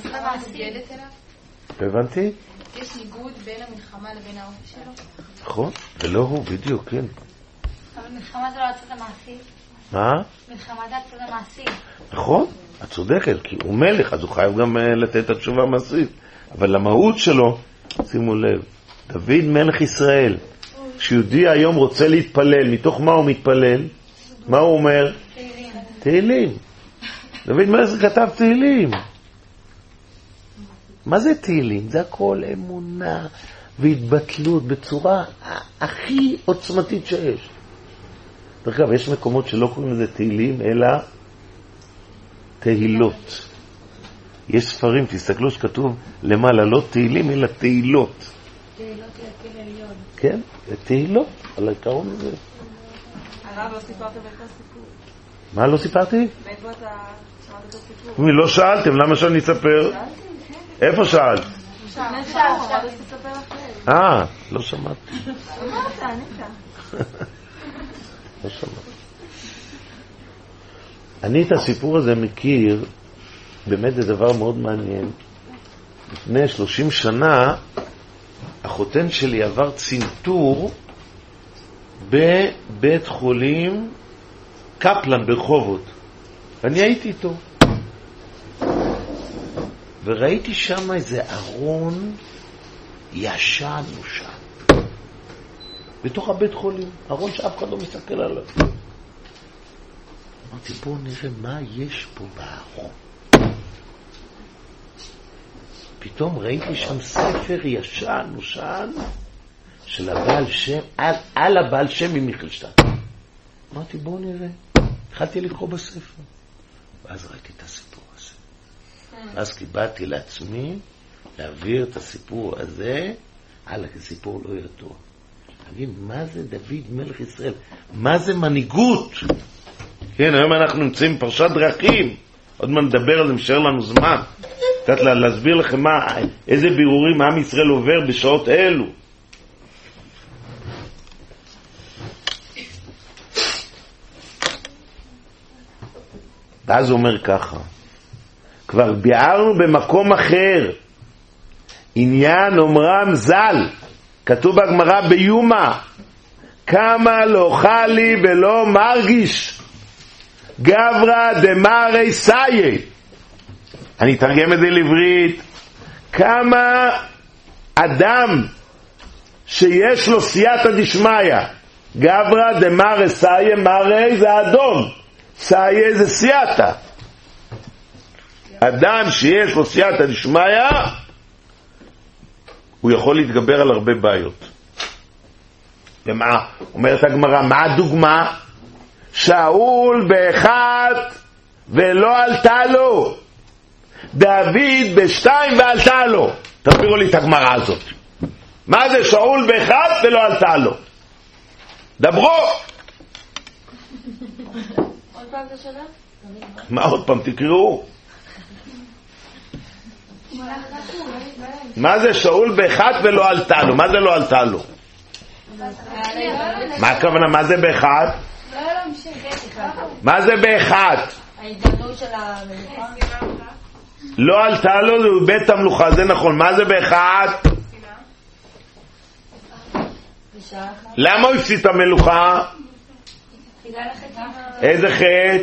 הבנתי? יש ניגוד בין המלחמה לבין האופי שלו? נכון, ולא הוא, בדיוק, כן. אבל מלחמה זה לא הצד המעשי. מה? מלחמה זה הצד המעשי. נכון, את צודקת, כי הוא מלך, אז הוא חייב גם לתת את התשובה המעשית. אבל למהות שלו, שימו לב, דוד מלך ישראל, כשיהודי היום רוצה להתפלל, מתוך מה הוא מתפלל? מה הוא אומר? תהילים. תהילים. דוד מלך כתב תהילים. מה זה תהילים? זה הכל אמונה והתבטלות בצורה הכי עוצמתית שיש. דרך אגב, יש מקומות שלא קוראים לזה תהילים, אלא תהילות. יש ספרים, תסתכלו שכתוב למעלה, לא תהילים, אלא תהילות. תהילות להקל עליון. כן, זה תהילות, על העיקרון הזה. הרב, לא סיפרת באיפה הסיפור. מה לא סיפרתי? באיפה אתה שמעת את הסיפור? מי לא שאלתם, למה שאני אספר? איפה שאלת? שאלת, שאלת, אבל תספר אחרי. אה, לא שמעתי. אמרת, ענית. לא שמעתי. אני את הסיפור הזה מכיר, באמת זה דבר מאוד מעניין. לפני שלושים שנה, החותן שלי עבר צנתור בבית חולים קפלן ברחובות. ואני הייתי איתו. וראיתי שם איזה ארון ישן ושן. בתוך הבית חולים. ארון שאף אחד לא מסתכל עליו. אמרתי, בואו נראה מה יש פה בארון. פתאום ראיתי שם ספר ישן ושן של הבעל שם, על, על הבעל שם ממיכלשטיין. אמרתי, בואו נראה. התחלתי לקרוא בספר. ואז ראיתי את הסיפור הזה. אז קיבלתי לעצמי להעביר את הסיפור הזה על הסיפור לא ידוע. להגיד, מה זה דוד מלך ישראל? מה זה מנהיגות? כן, היום אנחנו נמצאים בפרשת דרכים. עוד מה נדבר על זה, משאר לנו זמן. קצת להסביר לכם מה, איזה בירורים עם ישראל עובר בשעות אלו. ואז הוא אומר ככה, כבר ביארנו במקום אחר, עניין אומרם ז"ל, כתוב בגמרא ביומא, כמה לא חלי ולא מרגיש, גברא דמרי סאיה. אני אתרגם את זה לעברית, כמה אדם שיש לו סייעתא דשמיא, גברא דמרי סאיה, מרי זה אדון, סאיה זה סייעתא. אדם שיש לו סייעתא דשמיא, הוא יכול להתגבר על הרבה בעיות. ומה? אומרת הגמרא, מה הדוגמה? שאול באחת ולא עלתה לו, דוד בשתיים ועלתה לו. תסבירו לי את הגמרא הזאת. מה זה שאול באחת ולא עלתה לו? דברו. עוד פעם זה שלה? מה עוד פעם תקראו? מה זה שאול באחת ולא עלתה לו? מה זה לא עלתה לו? מה הכוונה? מה זה באחת? מה זה באחת? ההתגלות של המלוכה. לא עלתה לו, זה בית המלוכה, זה נכון. מה זה באחד? למה הוא הפסיד את המלוכה? איזה חטא?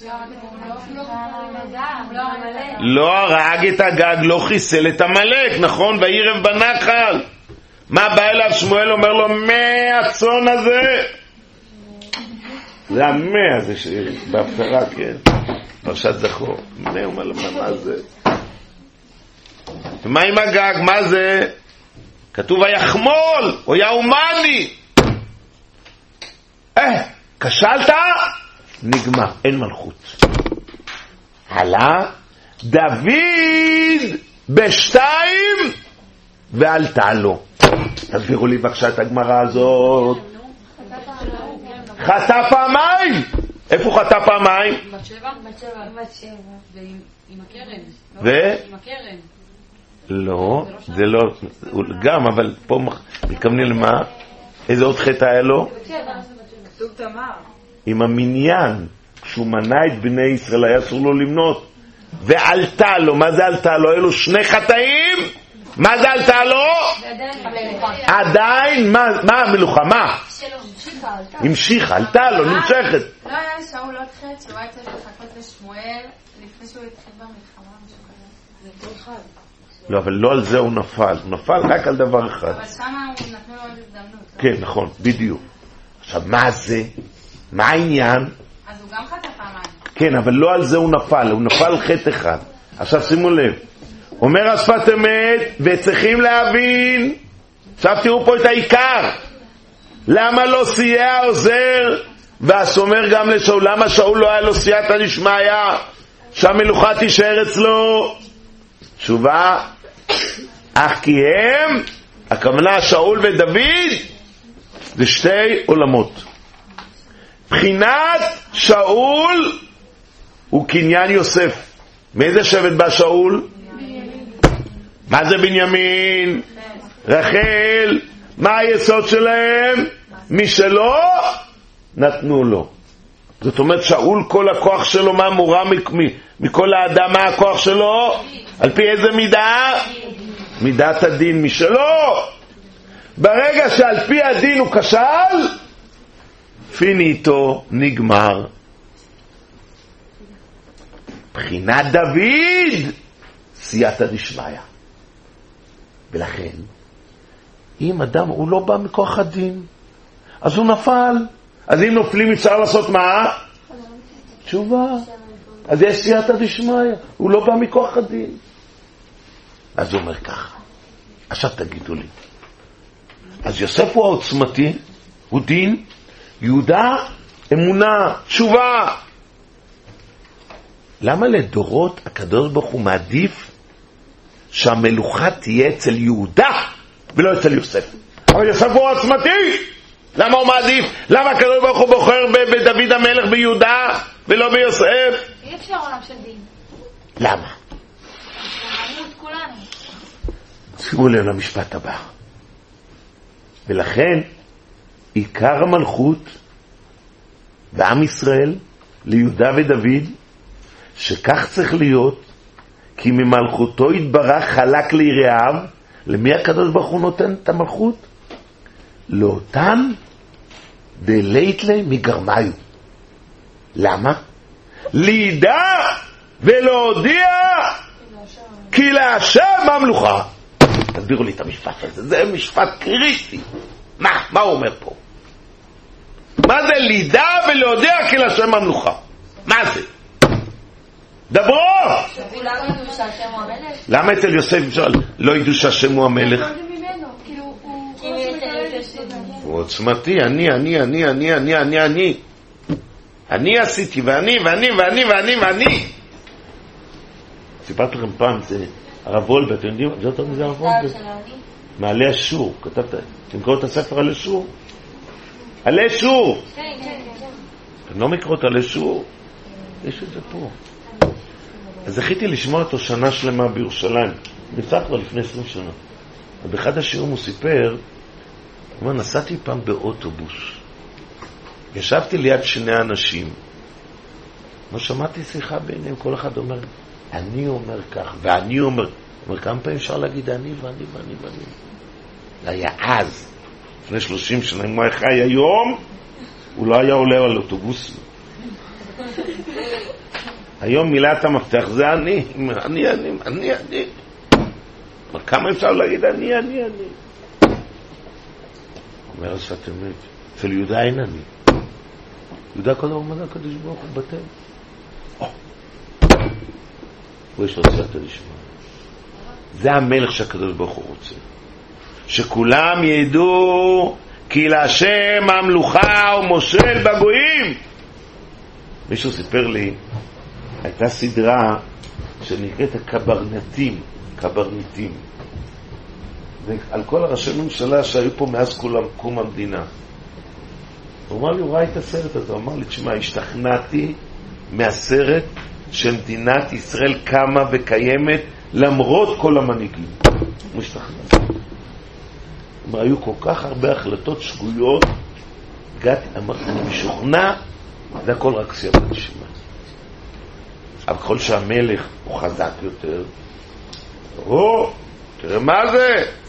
לא הרג את הגג, לא חיסל את המלך, נכון? וירב בנחל. מה בא אליו שמואל, אומר לו, מה הצאן הזה? זה המה הזה שבהפטרה, כן, פרשת זכור. מה הוא אומר לו, מה זה? ומה עם הגג, מה זה? כתוב היחמול, או יאומני. אה, כשלת? נגמר, אין מלכות. הלאה, דוד בשתיים ועלתה לו. תסבירו לי בבקשה את הגמרא הזאת. חטא פעמיים. איפה חטא פעמיים? בת שבע? בת שבע. בת שבע. ועם הקרן. ו? עם הקרן. לא, זה לא, גם, אבל פה מתכוונים למה? איזה עוד חטא היה לו? כתוב תמר. עם המניין. כשהוא מנה את בני ישראל היה אסור לו למנות. ועלתה לו, מה זה עלתה לו? היו לו שני חטאים. מה זה עלתה לו? עדיין, מה המלוכה? מה? המשיכה, עלתה לו, נמשכת. לא היה שאול עוד חטא שהוא היה צריך לחכות לשמואל לפני שהוא התחיל במלחמה, משהו כזה. לא, אבל לא על זה הוא נפל, הוא נפל רק על דבר אחד. אבל שמה הוא נתנו לו עוד הזדמנות. כן, נכון, בדיוק. עכשיו, מה זה? מה העניין? אז הוא גם חטא פעמיים. כן, אבל לא על זה הוא נפל, הוא נפל על חטא אחד. עכשיו שימו לב, אומר השפת אמת, וצריכים להבין, עכשיו תראו פה את העיקר, למה לא סייע עוזר, והשומר גם לשאול, למה שאול לא היה לו סייעתא דשמיא, שהמלוכה תישאר אצלו? תשובה, אך כי הם, הכוונה שאול ודוד, זה שתי עולמות. בחינת שאול הוא קניין יוסף. מאיזה שבט בא שאול? מה זה בנימין? רחל. מה היסוד שלהם? מי שלא נתנו לו. זאת אומרת שאול כל הכוח שלו מה מורם מכל האדם, מה הכוח שלו? על פי איזה מידה? מידת הדין. מי שלא, ברגע שעל פי הדין הוא כשל, פיניטו, נגמר. בחינת דוד סייעתא דשמיא. ולכן אם אדם הוא לא בא מכוח הדין, אז הוא נפל. אז אם נופלים אפשר לעשות מה? תשובה. אז יש סייעתא דשמיא, הוא לא בא מכוח הדין. אז הוא אומר ככה, עכשיו תגידו לי, אז יוסף הוא העוצמתי, הוא דין, יהודה אמונה, תשובה. למה לדורות הקדוש ברוך הוא מעדיף שהמלוכה תהיה אצל יהודה ולא אצל יוסף? אבל יוסף הוא העוצמתי, למה הוא מעדיף? למה הקדוש ברוך הוא בוחר בדוד המלך ביהודה ולא ביוסף? אי אפשר עולם של דין. למה? נמות כולנו. שימו לב למשפט הבא. ולכן עיקר המלכות בעם ישראל ליהודה ודוד, שכך צריך להיות, כי ממלכותו יתברך חלק ליראיו. למי הקדוש ברוך הוא נותן את המלכות? לאותם דלייטלי מגרמיו. למה? לידע ולהודיע כי להשם המלוכה. תסבירו לי את המשפט הזה, זה משפט קריטי. מה? מה הוא אומר פה? מה זה לידע ולהודיע כי להשם המלוכה? מה זה? דברו! למה אצל יוסף לא ידעו שהשם הוא המלך? הוא עוצמתי, אני, אני, אני, אני, אני, אני, אני. אני עשיתי, ואני, ואני, ואני, ואני, ואני. סיפרתי לכם פעם, זה הרב וולבה, אתם יודעים? זה יותר מזה הרב וולבה. מעלה אשור, כתבת, אתם קוראים את הספר על אשור? על אשור! כן, כן, כן. אתם לא מקרות על אשור? יש את זה פה. אז זכיתי לשמוע אותו שנה שלמה בירושלים. נפצע כבר לפני עשרים שנה. ובאחד השיעורים הוא סיפר, הוא אומר, נסעתי פעם באוטובוס. ישבתי ליד שני אנשים. לא שמעתי שיחה ביניהם, כל אחד אומר, אני אומר כך, ואני אומר, אומר, כמה פעמים אפשר להגיד אני ואני ואני ואני. זה היה אז, לפני שלושים שנה, אם הוא היה חי היום, הוא לא היה עולה על אוטובוסים. היום מילת המפתח זה אני, אני, אני, אני, אני. אבל כמה אפשר להגיד אני, אני, אני. אומר השפת אמת, אצל יהודה אין אני. יהודה כל דבר מנה הקדוש ברוך הוא בטל. הוא יש לו סייעתא דשמיא. זה המלך שהקדוש ברוך הוא רוצה. שכולם ידעו כי להשם המלוכה ומושל בגויים. מישהו סיפר לי, הייתה סדרה שנקראת הקברנטים, קברניטים. על כל הראשי ממשלה שהיו פה מאז כולם קום המדינה. הוא אמר לי, הוא ראה את הסרט הזה, הוא אמר לי, תשמע, השתכנעתי מהסרט שמדינת ישראל קמה וקיימת למרות כל המנהיגים. הוא השתכנע. הוא היו כל כך הרבה החלטות שגויות, הגעתי, אמרתי, אני משוכנע, זה הכל רק סייעתא דשמיא. אבל ככל שהמלך הוא חזק יותר, או, תראה מה זה?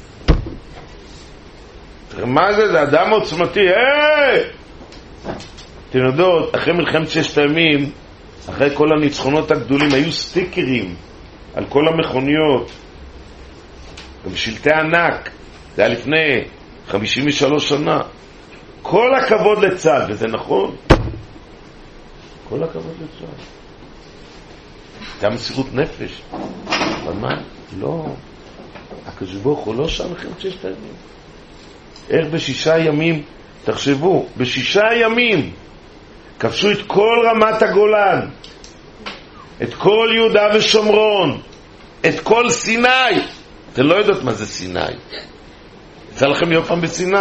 תראה מה זה? זה אדם עוצמתי, היי! אתם יודעות, אחרי מלחמת ששת הימים, אחרי כל הניצחונות הגדולים, היו סטיקרים על כל המכוניות, גם שלטי ענק, זה היה לפני חמישים ושלוש שנה. כל הכבוד לצה"ל, וזה נכון. כל הכבוד לצה"ל. זה מסירות נפש. אבל מה? לא. הקדוש ברוך הוא לא שם לכם ששת הימים. איך בשישה ימים, תחשבו, בשישה ימים כבשו את כל רמת הגולן, את כל יהודה ושומרון, את כל סיני. אתם לא יודעות מה זה סיני. יצא לכם להיות פעם בסיני.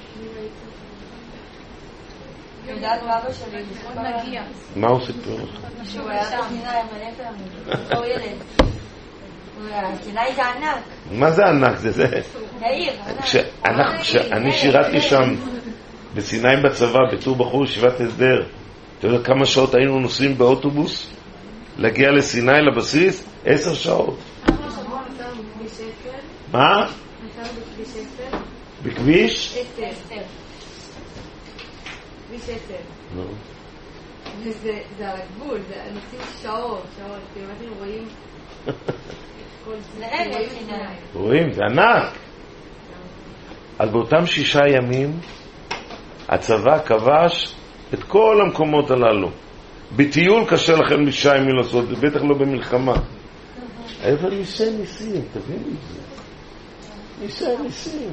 יודעת אבא שלי, עוד מגיע. מה הוא סיפר לך? שהוא היה בסיני, מלא פעמים. הוא ילד. סיני זה ענק. מה זה ענק? זה זה. יאיר, ענק. כשאני שירתי שם בסיני בצבא, בתור בחור ישיבת הסדר, אתה יודע כמה שעות היינו נוסעים באוטובוס להגיע לסיני לבסיס? עשר שעות. מה? בכביש? עשר. כביש עשר. נו. וזה על הגבול, זה נוסעים שעות, שעות, כאילו אתם רואים רואים, זה ענק. אז באותם שישה ימים הצבא כבש את כל המקומות הללו. בטיול קשה לכם שישה ימים לעשות, זה בטח לא במלחמה. אבל ניסי ניסים, תביני את זה. ניסי ניסים.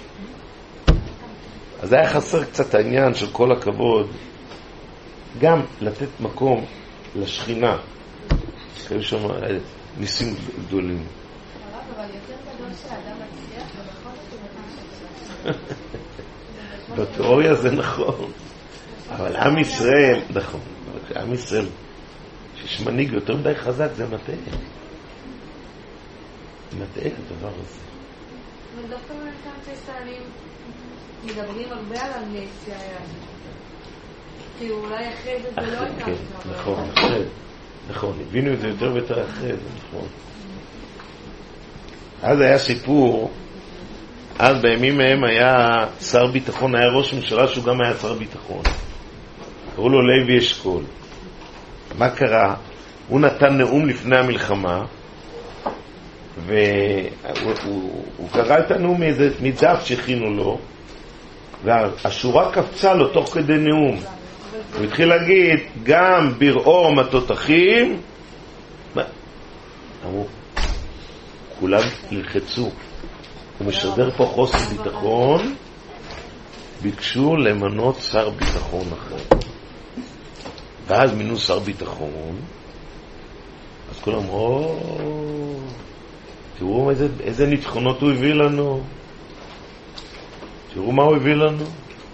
אז היה חסר קצת העניין של כל הכבוד, גם לתת מקום לשכינה. כאלה שם ניסים גדולים. אבל יותר גדול שהאדם מצליח ובכל זאת בתיאוריה זה נכון. אבל עם ישראל, נכון, עם ישראל, שיש מנהיג יותר מדי חזק, זה מטעה. מטעה הדבר הזה. אבל דווקא במלחמת ששת הימים מדברים הרבה על הנס שהיה. כי אולי אחרי זה זה לא הייתה. נכון, אחרי. נכון, הבינו את זה יותר ויותר אחרי זה, נכון. אז היה סיפור, אז בימים מהם היה שר ביטחון, היה ראש ממשלה שהוא גם היה שר ביטחון. קראו לו לוי אשכול. מה קרה? הוא נתן נאום לפני המלחמה, והוא הוא, הוא קרא את הנאום מדף שהכינו לו, והשורה קפצה לו תוך כדי נאום. הוא התחיל להגיד, גם ברעום התותחים, אמרו, כולם ילחצו. הוא משדר פה חוסר ביטחון, ביקשו למנות שר ביטחון אחר. ואז מינו שר ביטחון, אז כולם אמרו, תראו איזה, איזה ניצחונות הוא הביא לנו. תראו מה הוא הביא לנו.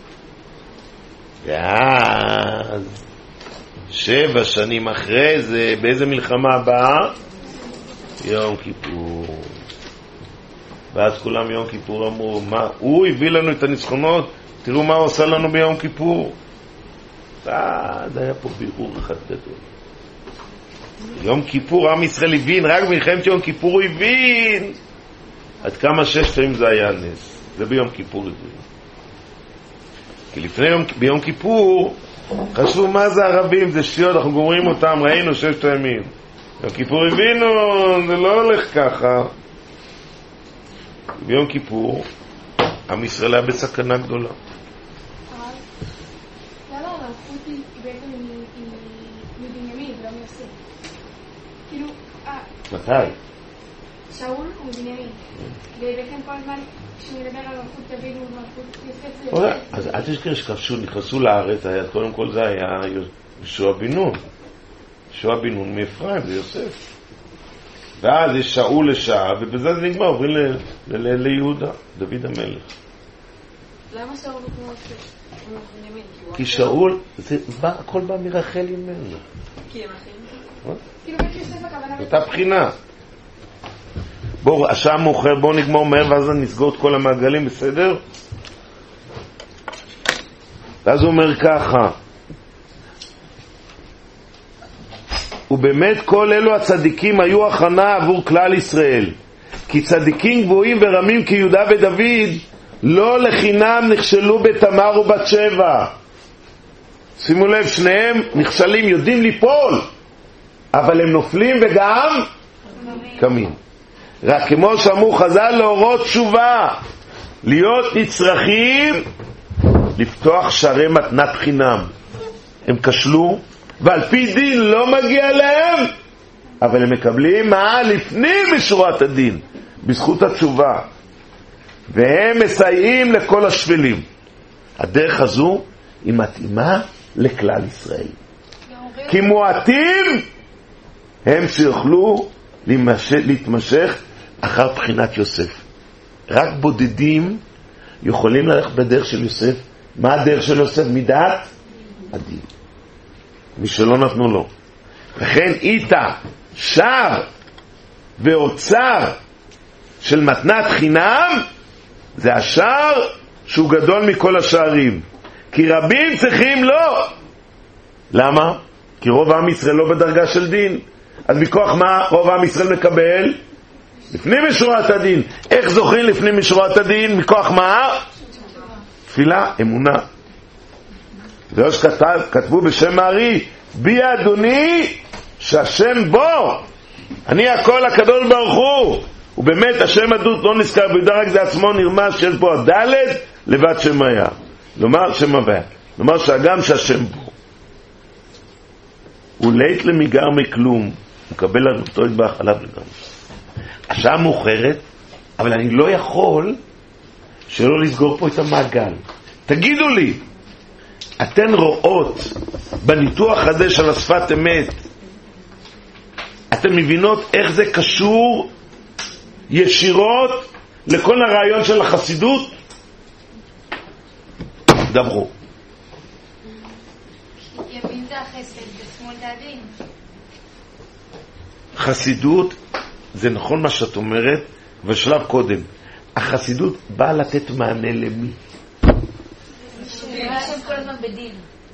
ואז שבע שנים אחרי זה, באיזה מלחמה הבאה? יום כיפור. ואז כולם יום כיפור אמרו, מה? הוא הביא לנו את הניצחונות, תראו מה הוא עושה לנו ביום כיפור. ואז היה פה בירור אחד גדול. יום כיפור עם ישראל הבין, רק במלחמת יום כיפור הוא הבין עד כמה ששת הימים זה היה נס. זה ביום כיפור הבין. כי לפני יום, ביום כיפור חשבו מה זה הרבים, זה שטויות, אנחנו גומרים אותם, ראינו ששת הימים. ביום כיפור הבינו, זה לא הולך ככה. ביום כיפור עם ישראל היה בסכנה גדולה. למה המלכות היא בעצם מבנימין ולא מיוסף? כאילו, מתי? שאול הוא מבנימין. ובעצם כל הזמן כשהוא מדבר על מלכות דוד ומלכות יוסף זה... אז אל תזכר שכבשו, נכנסו לארץ, קודם כל זה היה יהושע בן נון. יהושע בן נון מאפרים, זה יוסף. ואז יש שאול לשעה, ובזה זה נגמר, עוברים ליהודה, דוד המלך. למה שאול הוא כמו יוסף? כי שאול, הכל בא מרחל ממנו. כי הם אחים? כאילו בית יוסף הכוונה... אותה בחינה. בואו, השעה מאוחר, בואו נגמור מהר, ואז נסגור את כל המעגלים, בסדר? ואז הוא אומר ככה, ובאמת כל אלו הצדיקים היו הכנה עבור כלל ישראל, כי צדיקים גבוהים ורמים כיהודה ודוד לא לחינם נכשלו בתמר ובת שבע. שימו לב, שניהם נכשלים, יודעים ליפול, אבל הם נופלים וגם קמים. רק כמו שאמרו חז"ל, להורות תשובה, להיות נצרכים לפתוח שערי מתנת חינם. הם כשלו ועל פי דין לא מגיע להם, אבל הם מקבלים מה? לפנים משורת הדין, בזכות התשובה, והם מסייעים לכל השפלים. הדרך הזו היא מתאימה לכלל ישראל, כי מועטים הם שיוכלו להתמשך אחר בחינת יוסף. רק בודדים יכולים ללכת בדרך של יוסף. מה הדרך של יוסף? מדעת הדין, מי שלא נתנו לו. לכן איתה שער ואוצר של מתנת חינם זה השער שהוא גדול מכל השערים, כי רבים צריכים לא. למה? כי רוב עם ישראל לא בדרגה של דין. אז מכוח מה רוב עם ישראל מקבל? לפנים משורת הדין. איך זוכרים לפנים משורת הדין? מכוח מה? תפילה, אמונה. זה לא שכתבו בשם הארי, בי אדוני שהשם בו, אני הכל הקדוש ברוך הוא. ובאמת השם עדות לא נזכר ביהודה, רק זה עצמו נרמז שיש בו הדלת לבד שם היה, לומר שם הוויה, לומר שהגם שהשם בו הוא לית למיגר מכלום, הוא מקבל על אותו יתברך עליו לגמרי. השעה מאוחרת, אבל אני לא יכול שלא לסגור פה את המעגל. תגידו לי, אתן רואות בניתוח הזה של השפת אמת, אתן מבינות איך זה קשור ישירות לכל הרעיון של החסידות? דברו. ימין זה החסד ושמאל זה הדין. חסידות, זה נכון מה שאת אומרת, ושלב קודם, החסידות באה לתת מענה למי? השם כל הזמן בדין.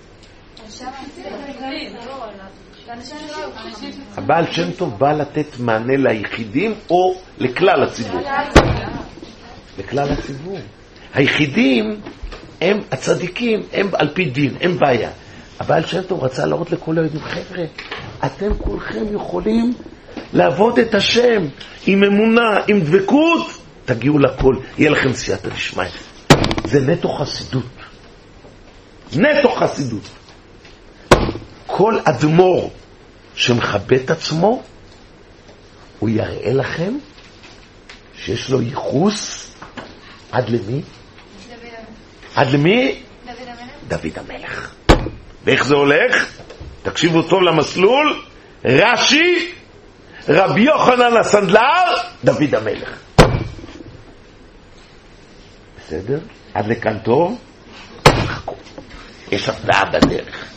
הבעל שם טוב בא לתת מענה ליחידים או לכלל הציבור? לכלל הציבור. היחידים הם הצדיקים, הם על פי דין, הם בעיה. הבעל שם טוב רצה להראות לכל היהודים, חבר'ה, אתם כולכם יכולים לעבוד את השם עם אמונה, עם דבקות, תגיעו לכל, יהיה לכם סייעתא דשמיא. זה נטו חסידות. נטו חסידות. כל אדמו"ר שמכבד את עצמו, הוא יראה לכם שיש לו ייחוס עד למי? עד למי? דוד המלך. ואיך זה הולך? תקשיבו טוב למסלול. רש"י, רבי יוחנן הסנדלר, דוד המלך. בסדר? עד לכאן טוב? יש הפתעה בדרך.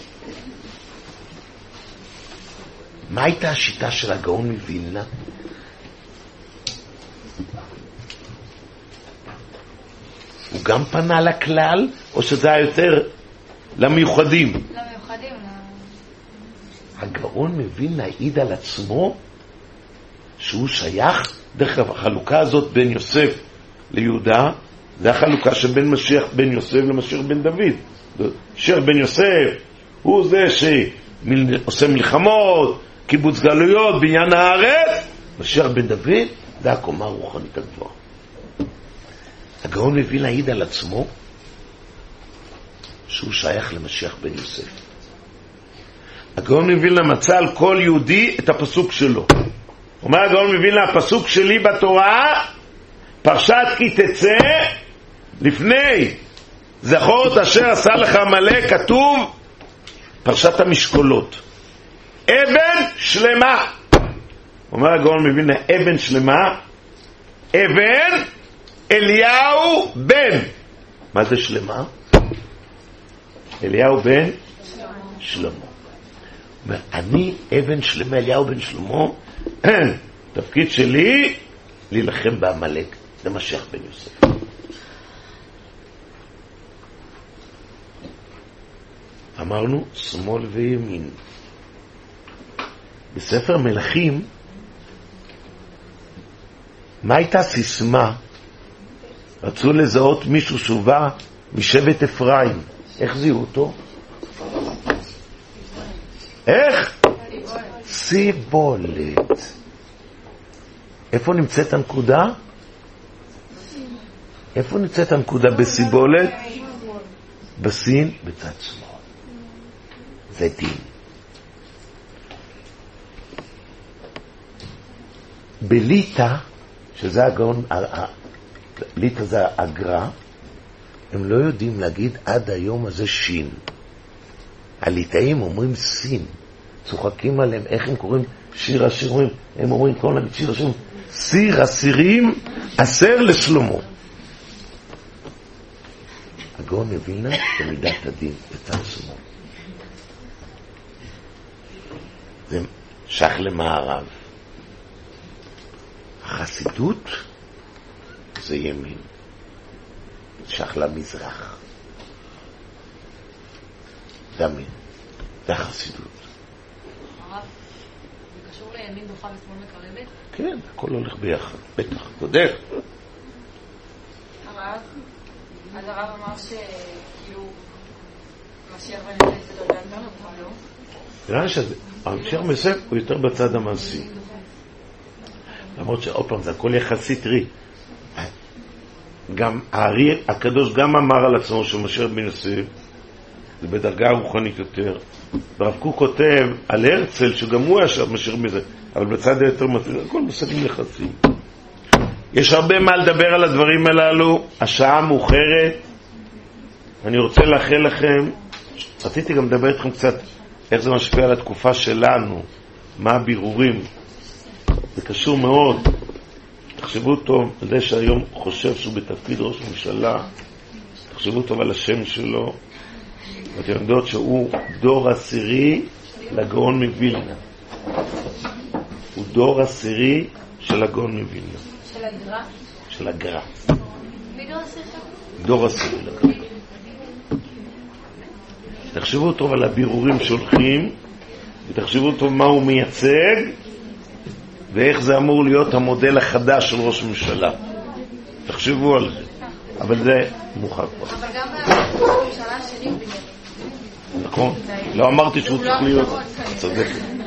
מה הייתה השיטה של הגאון מווילנה? הוא גם פנה לכלל, או שזה היה יותר למיוחדים? למיוחדים. הגאון מבין להעיד על עצמו שהוא שייך. דרך אגב, החלוקה הזאת בין יוסף ליהודה, זה החלוקה שבין משיח בן יוסף למשיח בן דוד. משיח בן יוסף הוא זה שעושה מלחמות, קיבוץ גלויות, בניין הארץ. משיח בן דוד זה הקומה הרוחנית הגבוהה. הגאון מבין להעיד על עצמו שהוא שייך למשיח בן יוסף. הגאון מבין למצא על כל יהודי את הפסוק שלו. אומר הגאון מבין לה, הפסוק שלי בתורה, פרשת כי תצא, לפני זכור את אשר עשה לך מלא, כתוב פרשת המשקולות, אבן שלמה. אומר הגאון מבין לה, אבן שלמה, אבן אליהו בן. מה זה שלמה? אליהו בן שלמה. אומר, אני אבן שלמה, אליהו בן שלמה, תפקיד שלי להילחם בעמלק. זה משיח בן יוסף. אמרנו שמאל וימין. בספר מלכים, מה הייתה סיסמה? רצו לזהות מישהו שבא משבט אפרים. איך זיהו אותו? איך? סיבולת. איפה נמצאת הנקודה? איפה נמצאת הנקודה בסיבולת? בסין, בצד שמאל. זה דין. בליטה, שזה הגאון, ליטה זה האגרה, הם לא יודעים להגיד עד היום הזה שין. הליטאים אומרים סין. צוחקים עליהם, איך הם קוראים שיר השירים? הם אומרים כל נגיד שיר השירים, סיר הסירים אסר לשלמה. הגאון מווילנה במידת הדין בצד שמאל. זה שייך למערב. החסידות זה ימין, שייך למזרח. זה המין, זה החסידות. הרב, זה קשור לימין דוחה ושמאל מקרבת? כן, הכל הולך ביחד, בטח, קודם. הרב, אז הרב אמר שכאילו משיח בן יוסף זה דרגה יותר נמוכה, לא? נראה לי שהמשיח בן יוסף הוא יותר בצד המעשי. למרות שעוד פעם זה הכל יחסי. תראי, גם הארי הקדוש גם אמר על עצמו שמשיח בן יוסף זה בדרגה רוחנית יותר. הרב קוק כותב על הרצל שגם הוא היה משיח בן יוסף, אבל בצד היותר מצליח, הכל מושגים יחסים. יש הרבה מה לדבר על הדברים הללו. השעה מאוחרת. אני רוצה לאחל לכם, רציתי גם לדבר איתכם קצת איך זה משפיע על התקופה שלנו, מה הבירורים. זה קשור מאוד. תחשבו טוב על זה שהיום חושב שהוא בתפקיד ראש ממשלה, תחשבו טוב על השם שלו, ואתם יודעות שהוא דור עשירי לגאון מווילנה. הוא דור עשירי של הגאון מווילנה. של הגר"א? של הגר"א. מי דור עשירי? דור עשירי לגר"א. תחשבו טוב על הבירורים שהולכים, ותחשבו טוב מה הוא מייצג, ואיך זה אמור להיות המודל החדש של ראש ממשלה. תחשבו על זה. אבל זה מוכר כבר. אבל גם בממשלה שלי הוא בנימין. נכון? לא אמרתי שהוא צריך להיות צודק.